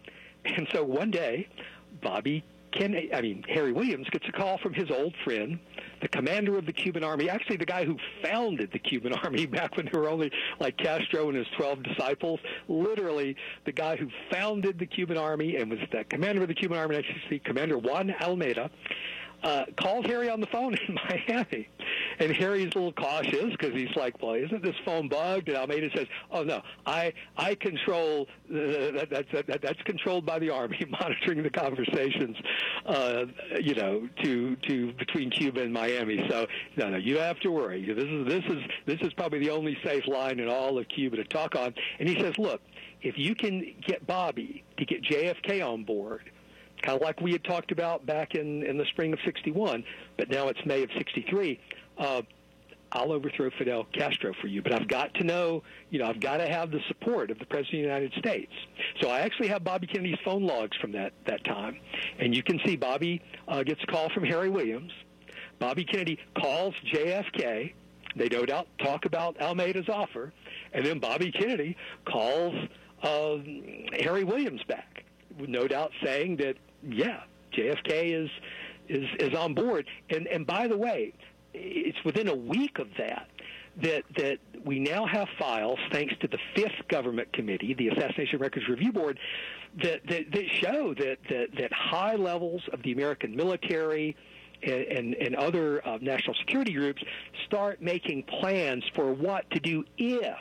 and so one day, Bobby Kennedy, I mean Harry Williams, gets a call from his old friend, the commander of the Cuban army, actually the guy who founded the Cuban army back when there were only like Castro and his twelve disciples, literally the guy who founded the Cuban army and was the commander of the Cuban army, actually Commander Juan Almeida, uh, called Harry on the phone in Miami. And Harry's a little cautious because he's like, well, isn't this phone bugged? And Almeida says, oh, no, I I control, uh, that, that, that, that's controlled by the Army, monitoring the conversations, uh, you know, to to between Cuba and Miami. So, no, no, you don't have to worry. This is, this is, this is probably the only safe line in all of Cuba to talk on. And he says, look, if you can get Bobby to get J F K on board, kind of like we had talked about back in, in the spring of sixty-one, but now it's May of sixty-three, uh, I'll overthrow Fidel Castro for you. But I've got to know, you know, I've got to have the support of the President of the United States. So I actually have Bobby Kennedy's phone logs from that, that time. And you can see Bobby uh, gets a call from Harry Williams. Bobby Kennedy calls J F K. They no doubt talk about Almeida's offer. And then Bobby Kennedy calls uh, Harry Williams back, no doubt saying that, yeah, J F K is is is on board. And and by the way, it's within a week of that that that we now have files, thanks to the fifth government committee, the Assassination Records Review Board, that that, that show that, that that high levels of the American military and, and, and other uh, national security groups start making plans for what to do if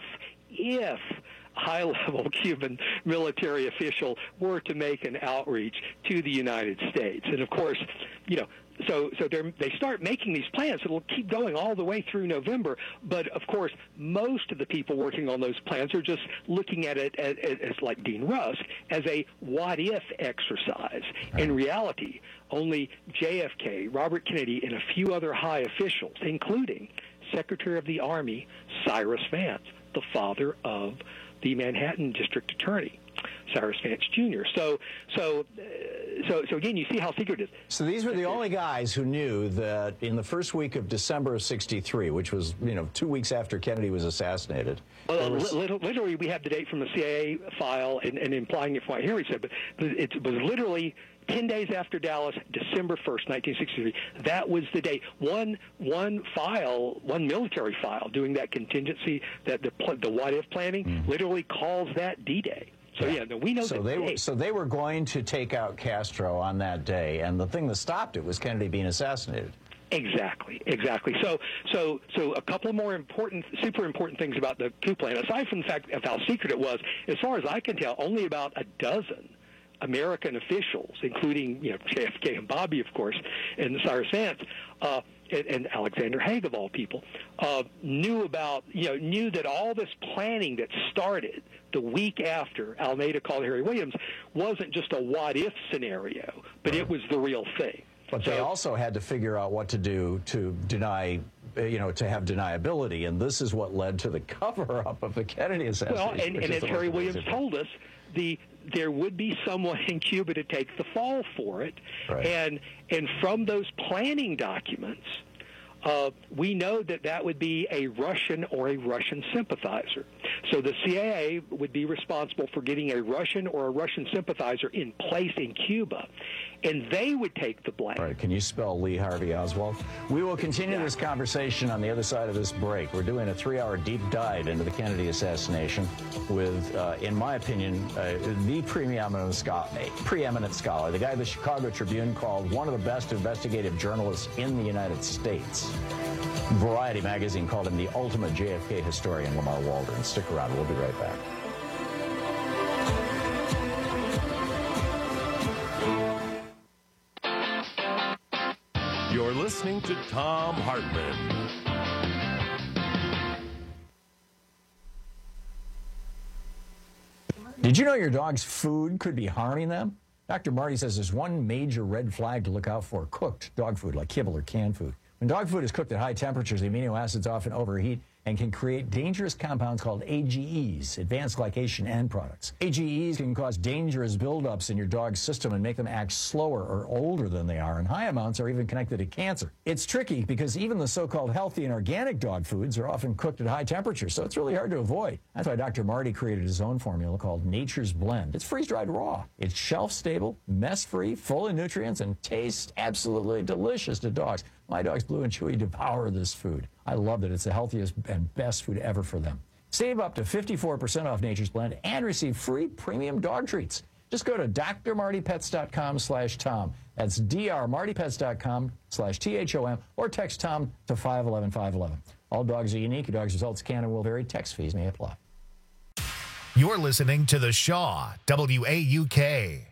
if high-level Cuban military official were to make an outreach to the United States. And, of course, you know, so so they start making these plans. It'll keep going all the way through November. But, of course, most of the people working on those plans are just looking at it as, as like Dean Rusk, as a what-if exercise. In reality, only J F K, Robert Kennedy, and a few other high officials, including Secretary of the Army Cyrus Vance, the father of the Manhattan District Attorney, Cyrus Vance Junior So, so, uh, so, so again, you see how secret it is. So these were the only guys who knew that in the first week of December of sixty-three, which was, you know, two weeks after Kennedy was assassinated. Well, was... literally, we have the date from the C I A file and, and implying it from what Henry said, but, but it was literally ten days after Dallas, December first, nineteen sixty-three. That was the date. One one file, one military file doing that contingency, that the the what-if planning, mm. literally calls that D-Day. So, yeah, no, we know so that they date. were, so they were going to take out Castro on that day, and the thing that stopped it was Kennedy being assassinated. Exactly, exactly. So, so, so a couple of more important, super important things about the coup plan, aside from the fact of how secret it was, as far as I can tell, only about a dozen American officials, including, you know, J F K and Bobby, of course, and Cyrus Vance, uh, and, and Alexander Haig, of all people, uh, knew about, you know, knew that all this planning that started the week after Almeida called Harry Williams wasn't just a what-if scenario, but it was the real thing. But so, they also had to figure out what to do to deny, you know, to have deniability, and this is what led to the cover-up of the Kennedy assassination. Well, and, and as Harry Williams told us, the there would be someone in Cuba to take the fall for it, right. and and from those planning documents, uh, we know that that would be a Russian or a Russian sympathizer. So the C I A would be responsible for getting a Russian or a Russian sympathizer in place in Cuba, and they would take the blame. All right, can you spell Lee Harvey Oswald? We will continue this conversation on the other side of this break. We're doing a three-hour deep dive into the Kennedy assassination with, uh, in my opinion, uh, the preeminent scholar, preeminent scholar, the guy the Chicago Tribune called one of the best investigative journalists in the United States. Variety magazine called him the ultimate J F K historian, Lamar Waldron. Stick around. We'll be right back. You're listening to Thom Hartmann. Did you know your dog's food could be harming them? Doctor Marty says there's one major red flag to look out for: cooked dog food, like kibble or canned food. When dog food is cooked at high temperatures, the amino acids often overheat and can create dangerous compounds called A G Es, advanced glycation end products. A G Es can cause dangerous buildups in your dog's system and make them act slower or older than they are, and high amounts are even connected to cancer. It's tricky because even the so-called healthy and organic dog foods are often cooked at high temperatures, so it's really hard to avoid. That's why Doctor Marty created his own formula called Nature's Blend. It's freeze-dried raw. It's shelf-stable, mess-free, full of nutrients, and tastes absolutely delicious to dogs. My dogs, Blue and Chewy, devour this food. I love that it's the healthiest and best food ever for them. Save up to fifty-four percent off Nature's Blend and receive free premium dog treats. Just go to d r marty pets dot com slash Tom. That's d r marty pets dot com slash T H O M, or text Tom to five one one five one one. All dogs are unique. Your dog's results can and will vary. Text fees may apply. You're listening to The Shaw, W A U K.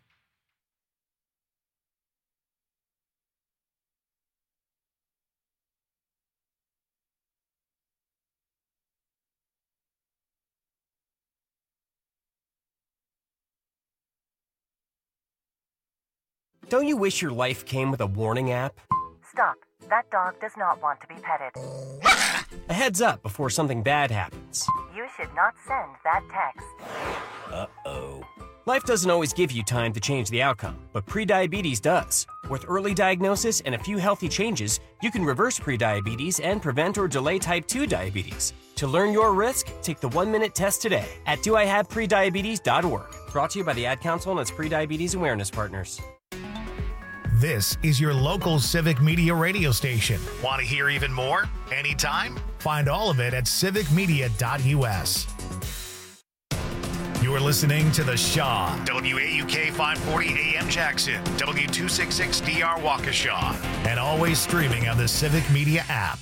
Don't you wish your life came with a warning app? Stop. That dog does not want to be petted. A heads up before something bad happens. You should not send that text. Uh-oh. Life doesn't always give you time to change the outcome, but prediabetes does. With early diagnosis and a few healthy changes, you can reverse prediabetes and prevent or delay type two diabetes. To learn your risk, take the one-minute test today at do I have prediabetes dot org. Brought to you by the Ad Council and its prediabetes awareness partners. This is your local Civic Media radio station. Want to hear even more? Anytime? Find all of it at civic media dot U S. You're listening to The Shaw, W A U K five forty A M Jackson, W two sixty-six D R Waukesha, and always streaming on the Civic Media app.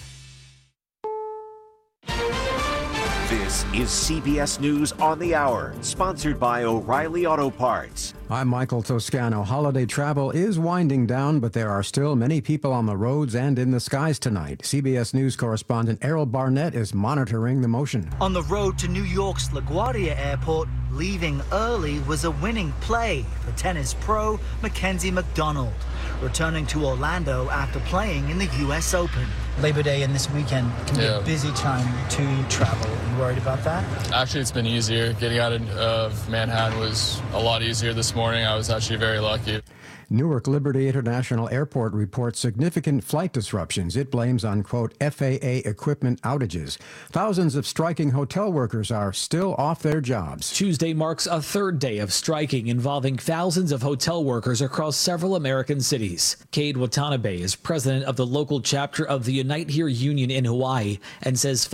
This is C B S News on the Hour, sponsored by O'Reilly Auto Parts. I'm Michael Toscano. Holiday travel is winding down, but there are still many people on the roads and in the skies tonight. C B S News correspondent Errol Barnett is monitoring the motion. On the road to New York's LaGuardia Airport, leaving early was a winning play for tennis pro Mackenzie McDonald, returning to Orlando after playing in the U S Open. Labor Day and this weekend can be Yeah. a busy time to travel. Are you worried about that? Actually, it's been easier. Getting out of, of Manhattan was a lot easier this morning. I was actually very lucky. Newark Liberty International Airport reports significant flight disruptions it blames on, quote, F A A equipment outages. Thousands of striking hotel workers are still off their jobs. Tuesday marks a third day of striking involving thousands of hotel workers across several American cities. Cade Watanabe is president of the local chapter of the Unite Here Union in Hawaii and says